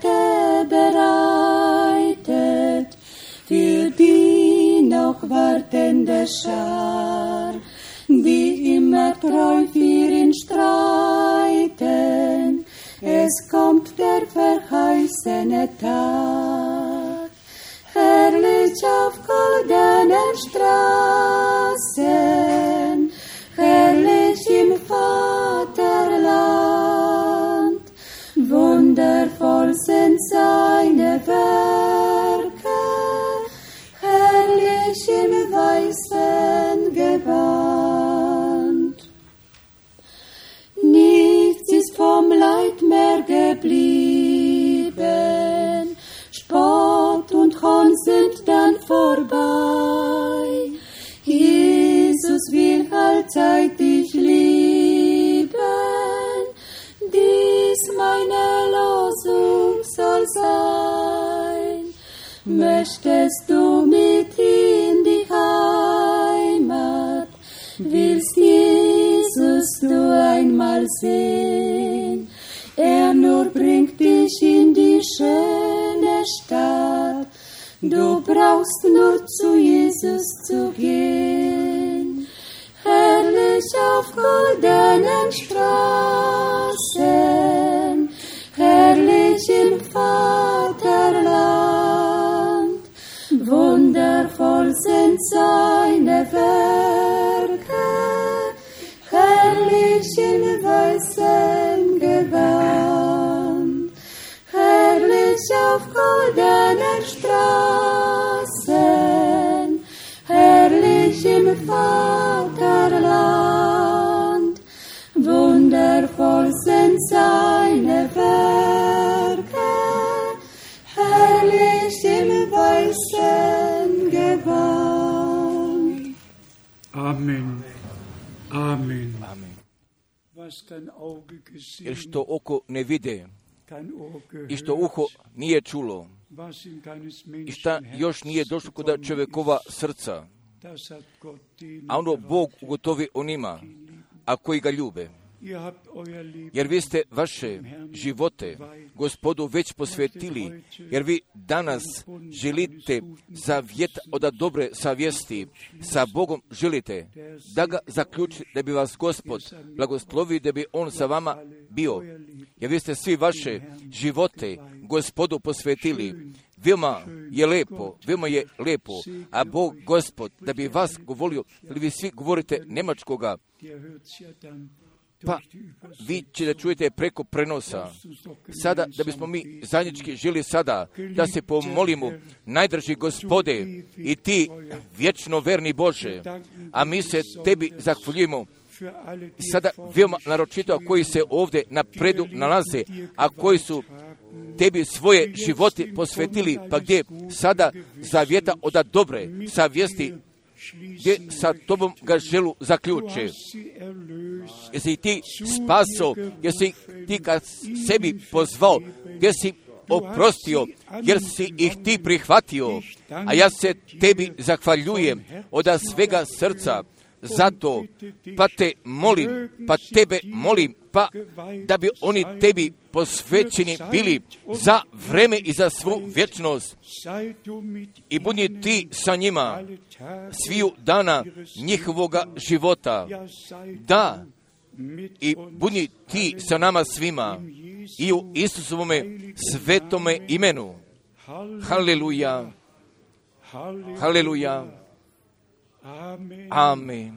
[SPEAKER 2] Schar, die immer treu für ihn streiten. Es kommt der verheißene Tag, herrlich auf goldenen Straßen, herrlich im Vaterland. Wundervoll sind seine Werke, herrlich im weißen Gewand. Nichts ist vom Leid mehr geblieben, Spott und Hohn sind dann vorbei. Jesus will allzeit dich lieben, dies meine Losung soll sein. Möchtest du mit ihm die Heimat, willst Jesus du einmal sehen? Er nur bringt dich in die schöne Stadt, du brauchst nur zu Jesus zu gehen. Herrlich auf goldenen Straßen, herrlich im Vaterland. Wundervoll sind seine Werke, herrlich im weißen Gewand. Herrlich auf goldenen Straßen, herrlich im Vaterland. Wundervoll sind seine Werke, herrlich im weißen Gewand.
[SPEAKER 3] Amen. Amen.
[SPEAKER 1] Amen.
[SPEAKER 3] Was kein Auge
[SPEAKER 1] Jer
[SPEAKER 3] gesehen,
[SPEAKER 1] što oko ne vide
[SPEAKER 3] kein Ohr
[SPEAKER 1] i što
[SPEAKER 3] gehört,
[SPEAKER 1] uho nije čulo
[SPEAKER 3] was in keines
[SPEAKER 1] i šta
[SPEAKER 3] Menschen
[SPEAKER 1] još nije
[SPEAKER 3] Herz
[SPEAKER 1] došlo kod
[SPEAKER 3] gekommen
[SPEAKER 1] čovjekova
[SPEAKER 3] ist,
[SPEAKER 1] srca,
[SPEAKER 3] das hat Gott denen
[SPEAKER 1] a ono Bog
[SPEAKER 3] verraten.
[SPEAKER 1] ugotovi onima, a koji ga ljube.
[SPEAKER 3] Ihr habt euer Leben
[SPEAKER 1] Jer vi ste vaše živote Gospodu već posvetili, jer vi danas želite zavjet od dobre savjesti, sa Bogom želite da ga zaključi, da bi vas Gospod blagoslovi, da bi On sa vama bio. Jer vi ste svi vaše živote Gospodu posvetili. Veoma je lepo, a Bog Gospod, da bi vas govorio, ili vi svi govorite njemačkoga,
[SPEAKER 3] der hört's ja dann
[SPEAKER 1] pa
[SPEAKER 3] durch die Übersetzung.
[SPEAKER 1] vi ćete čujete preko prenosa. Sada, da bismo mi zajednički želi sada da se pomolimo, najdrži Gospode i ti vječno verni Bože, a mi se tebi zahvaljujemo
[SPEAKER 3] Für alle, die
[SPEAKER 1] sada veoma naročito koji se ovdje napredu nalaze, a koji su tebi svoje živote posvetili, pa gdje sada zavjeta od dobre savjesti, gdje sa tobom ga želu zaključe. Jesi ti spaso, jesi ti ka sebi pozvao, gdje si oprostio, jer si ih ti prihvatio, a ja se tebi zahvaljujem od svega srca, zato pa te molim, pa tebe molim, pa da bi oni tebi posvećeni bili za vreme i za svu vječnost. I budi ti sa njima sviju dana njihovoga života. Da, i budi ti sa nama svima i u Isusovome svetome imenu. Haleluja. Haleluja. Amen.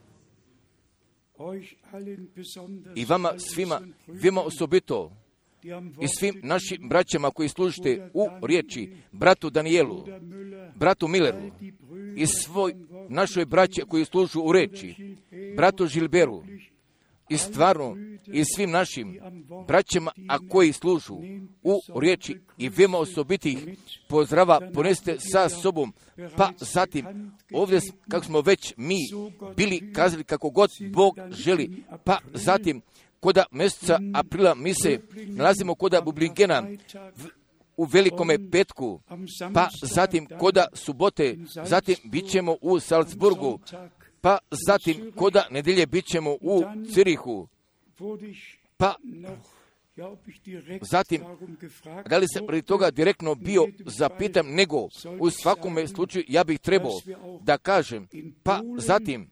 [SPEAKER 1] I vama svima, vima osobito, i svim našim braćama koji služite u riječi, bratu Danijelu, bratu Milleru, i svoj našoj braće koji služu u riječi, bratu Žilberu, i stvarno, i svim našim braćama, a koji služu u riječi, i vima osobitih pozdrava poneste sa sobom, pa zatim, ovdje, kako smo već mi bili kazali kako god Bog želi, pa zatim, koda mjeseca aprila mi se nalazimo koda Bublingena u Velikome petku, pa zatim koda subote, zatim bit ćemo u Salzburgu, pa zatim koda nedelje bit ćemo u Cirihu, pa Zatim, da li sam radi toga direktno bio zapitam, nego u svakome slučaju ja bih trebao da kažem, pa zatim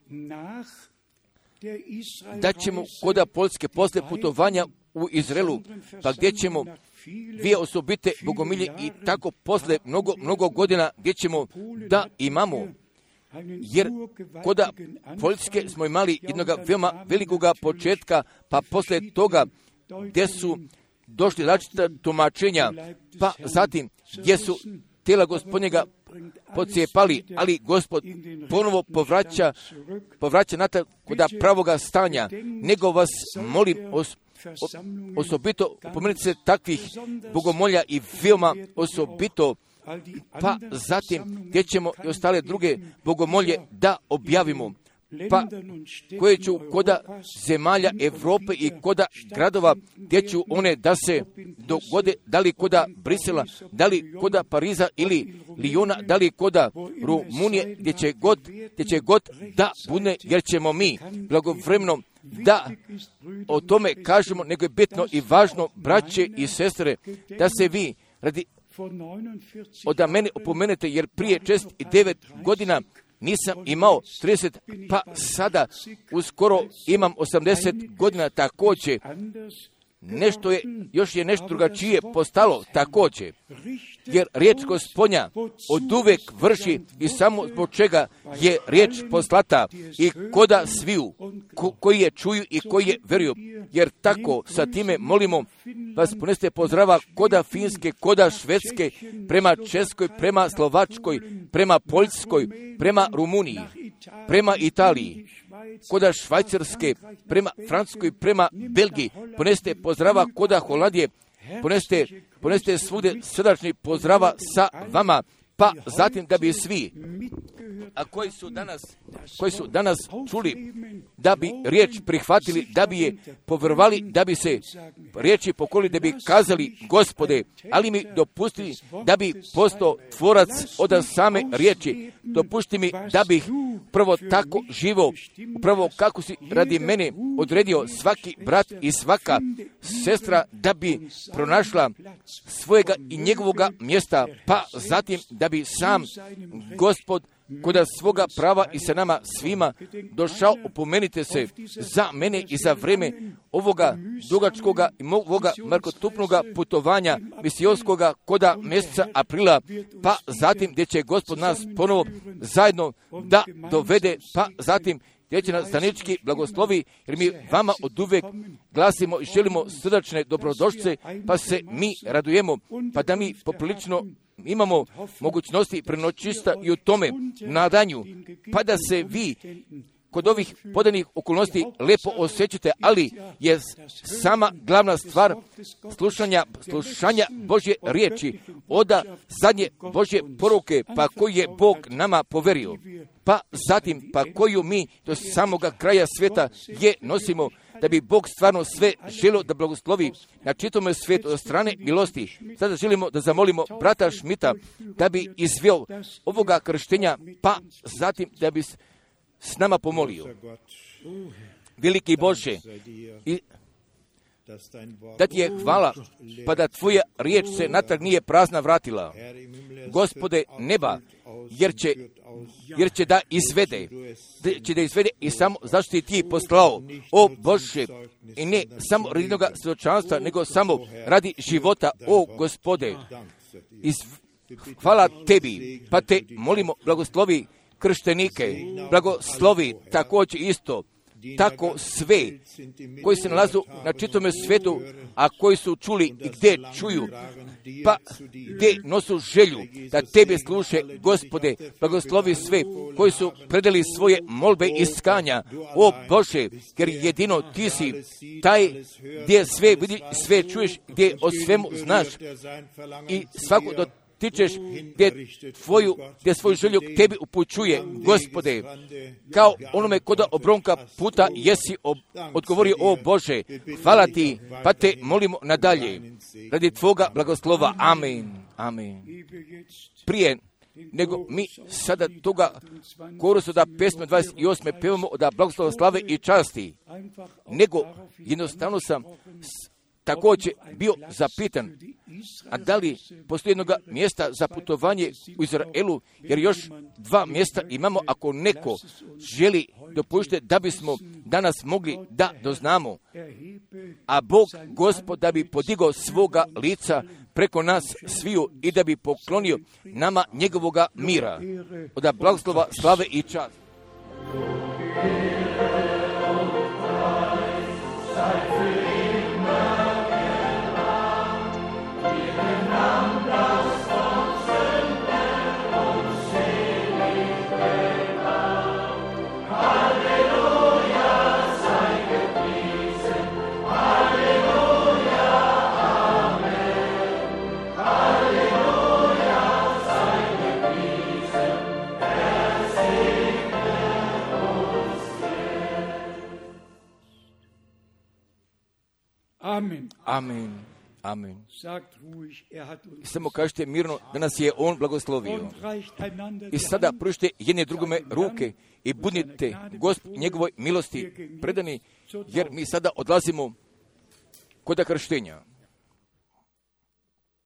[SPEAKER 1] da ćemo koda Poljske posle putovanja u Izraelu, pa gdje ćemo dvije osobite bogomilje i tako posle mnogo godina gdje ćemo da imamo, jer koda Poljske smo imali jednog veoma velikoga početka, pa posle toga gdje su došli različita tumačenja, pa zatim gdje su tijela Gospodnjega pocijepali, ali Gospod ponovo povraća natrag koda pravoga stanja, nego vas molim osobito upomenite se takvih bogomolja i veoma osobito, pa zatim gdje ćemo i ostale druge bogomolje da objavimo, pa koje ću koda zemalja Evrope i koda gradova gdje ću one da se dogode, da li koda Brisela, da li koda Pariza ili Lijona, da li koda Rumunije, gdje će god da bude, jer ćemo mi blagovremeno da o tome kažemo, nego je bitno i važno, braće i sestre, da se vi radi od mene opomenete, jer prije 69 godina nisam imao 30, pa sada uskoro imam 80 godina također. Još je nešto drugačije postalo također, jer riječ Gospodnja od uvek vrši i samo zbog čega je riječ poslata i koda sviju koji je čuju i koji je veruju, jer tako sa time molimo vas poneste pozdrava koda Finske, koda Švedske, prema Českoj, prema Slovačkoj, prema Poljskoj, prema Rumuniji, prema Italiji, koda Švajcarske, prema Francuskoj, prema Belgiji, poneste pozdrava koda Holandije, poneste svude srdačni pozdrava sa vama, pa zatim da bi svi, a koji su danas čuli, da bi riječ prihvatili, da bi je povjerovali, da bi se riječi pokolili, da bi kazali Gospode, ali mi dopustili da bi postao tvorac od same riječi, dopušti mi da bih prvo tako živo, upravo kako si radi mene odredio svaki brat i svaka sestra, da bi pronašla svojega i njegovoga mjesta, pa zatim da bi sam Gospod koda svoga prava i sa nama svima došao, upomenite se za mene i za vreme ovoga dugačkoga i ovoga markotupnoga putovanja misijonskoga koda mjeseca aprila, pa zatim gdje će Gospod nas ponovo zajedno da dovede, pa zatim gdje će nas stanički blagoslovi, jer mi vama oduvek glasimo i želimo srdačne dobrodošlice, pa se mi radujemo, pa da mi poprilično imamo mogućnosti prenoćista i u tome nadanju, pa da se vi kod ovih podanih okolnosti lepo osjećate, ali je sama glavna stvar slušanja Božje riječi, oda zadnje Božje poruke, pa koju je Bog nama poverio, pa zatim pa koju mi do samoga kraja svijeta je nosimo, da bi Bog stvarno sve želio da blagoslovi na čitome svijetu od strane milosti. Sada želimo da zamolimo brata Šmita da bi izveo ovoga krštenja, pa zatim da bi s nama pomolio. Veliki Bože, i da ti je hvala, pa da tvoja riječ se natrag nije prazna vratila. Gospode neba, jer će da izvede i samo zašto si ti poslao, o Bože, i ne samo radi jednoga svjedočanstva, nego samo radi života, o Gospode. Hvala tebi, pa te molimo, blagoslovi krštenike, blagoslovi također isto, tako sve koji se nalazu na čitome svijetu, a koji su čuli i gdje čuju, pa gdje nosu želju da tebe sluše, Gospode, blagoslovi sve koji su predali svoje molbe i iskanja, o Bože, jer jedino ti si taj gdje sve vidi, sve čuješ, gdje o svemu znaš i svako do tičeš gdje svoju želju k tebi upućuje, Gospode, kao onome koda obronka puta jesi odgovorio, o Bože, hvala ti, pa te molimo nadalje, radi tvoga blagoslova, amen, amen. Prije nego mi sada toga korusu da pesme 28. pevamo da blagoslova slave i časti, nego jednostavno sam također bio zapitan, a da li postoji jednog mjesta za putovanje u Izraelu, jer još 2 mjesta imamo ako neko želi dopustiti da bismo danas mogli da doznamo, a Bog Gospod da bi podigao svoga lica preko nas sviju i da bi poklonio nama njegovoga mira, od blagoslova, slave i čast.
[SPEAKER 3] Amen.
[SPEAKER 1] Amen. Amen.
[SPEAKER 3] Sagt ruhig, hat uns
[SPEAKER 1] Samo kažete mirno da nas je On blagoslovio.
[SPEAKER 3] und reicht einander
[SPEAKER 1] I
[SPEAKER 3] die
[SPEAKER 1] sada
[SPEAKER 3] Hand.
[SPEAKER 1] pružite jedne drugome ruke i budite njegovoj milosti predani, jer mi sada odlazimo kod krštenja.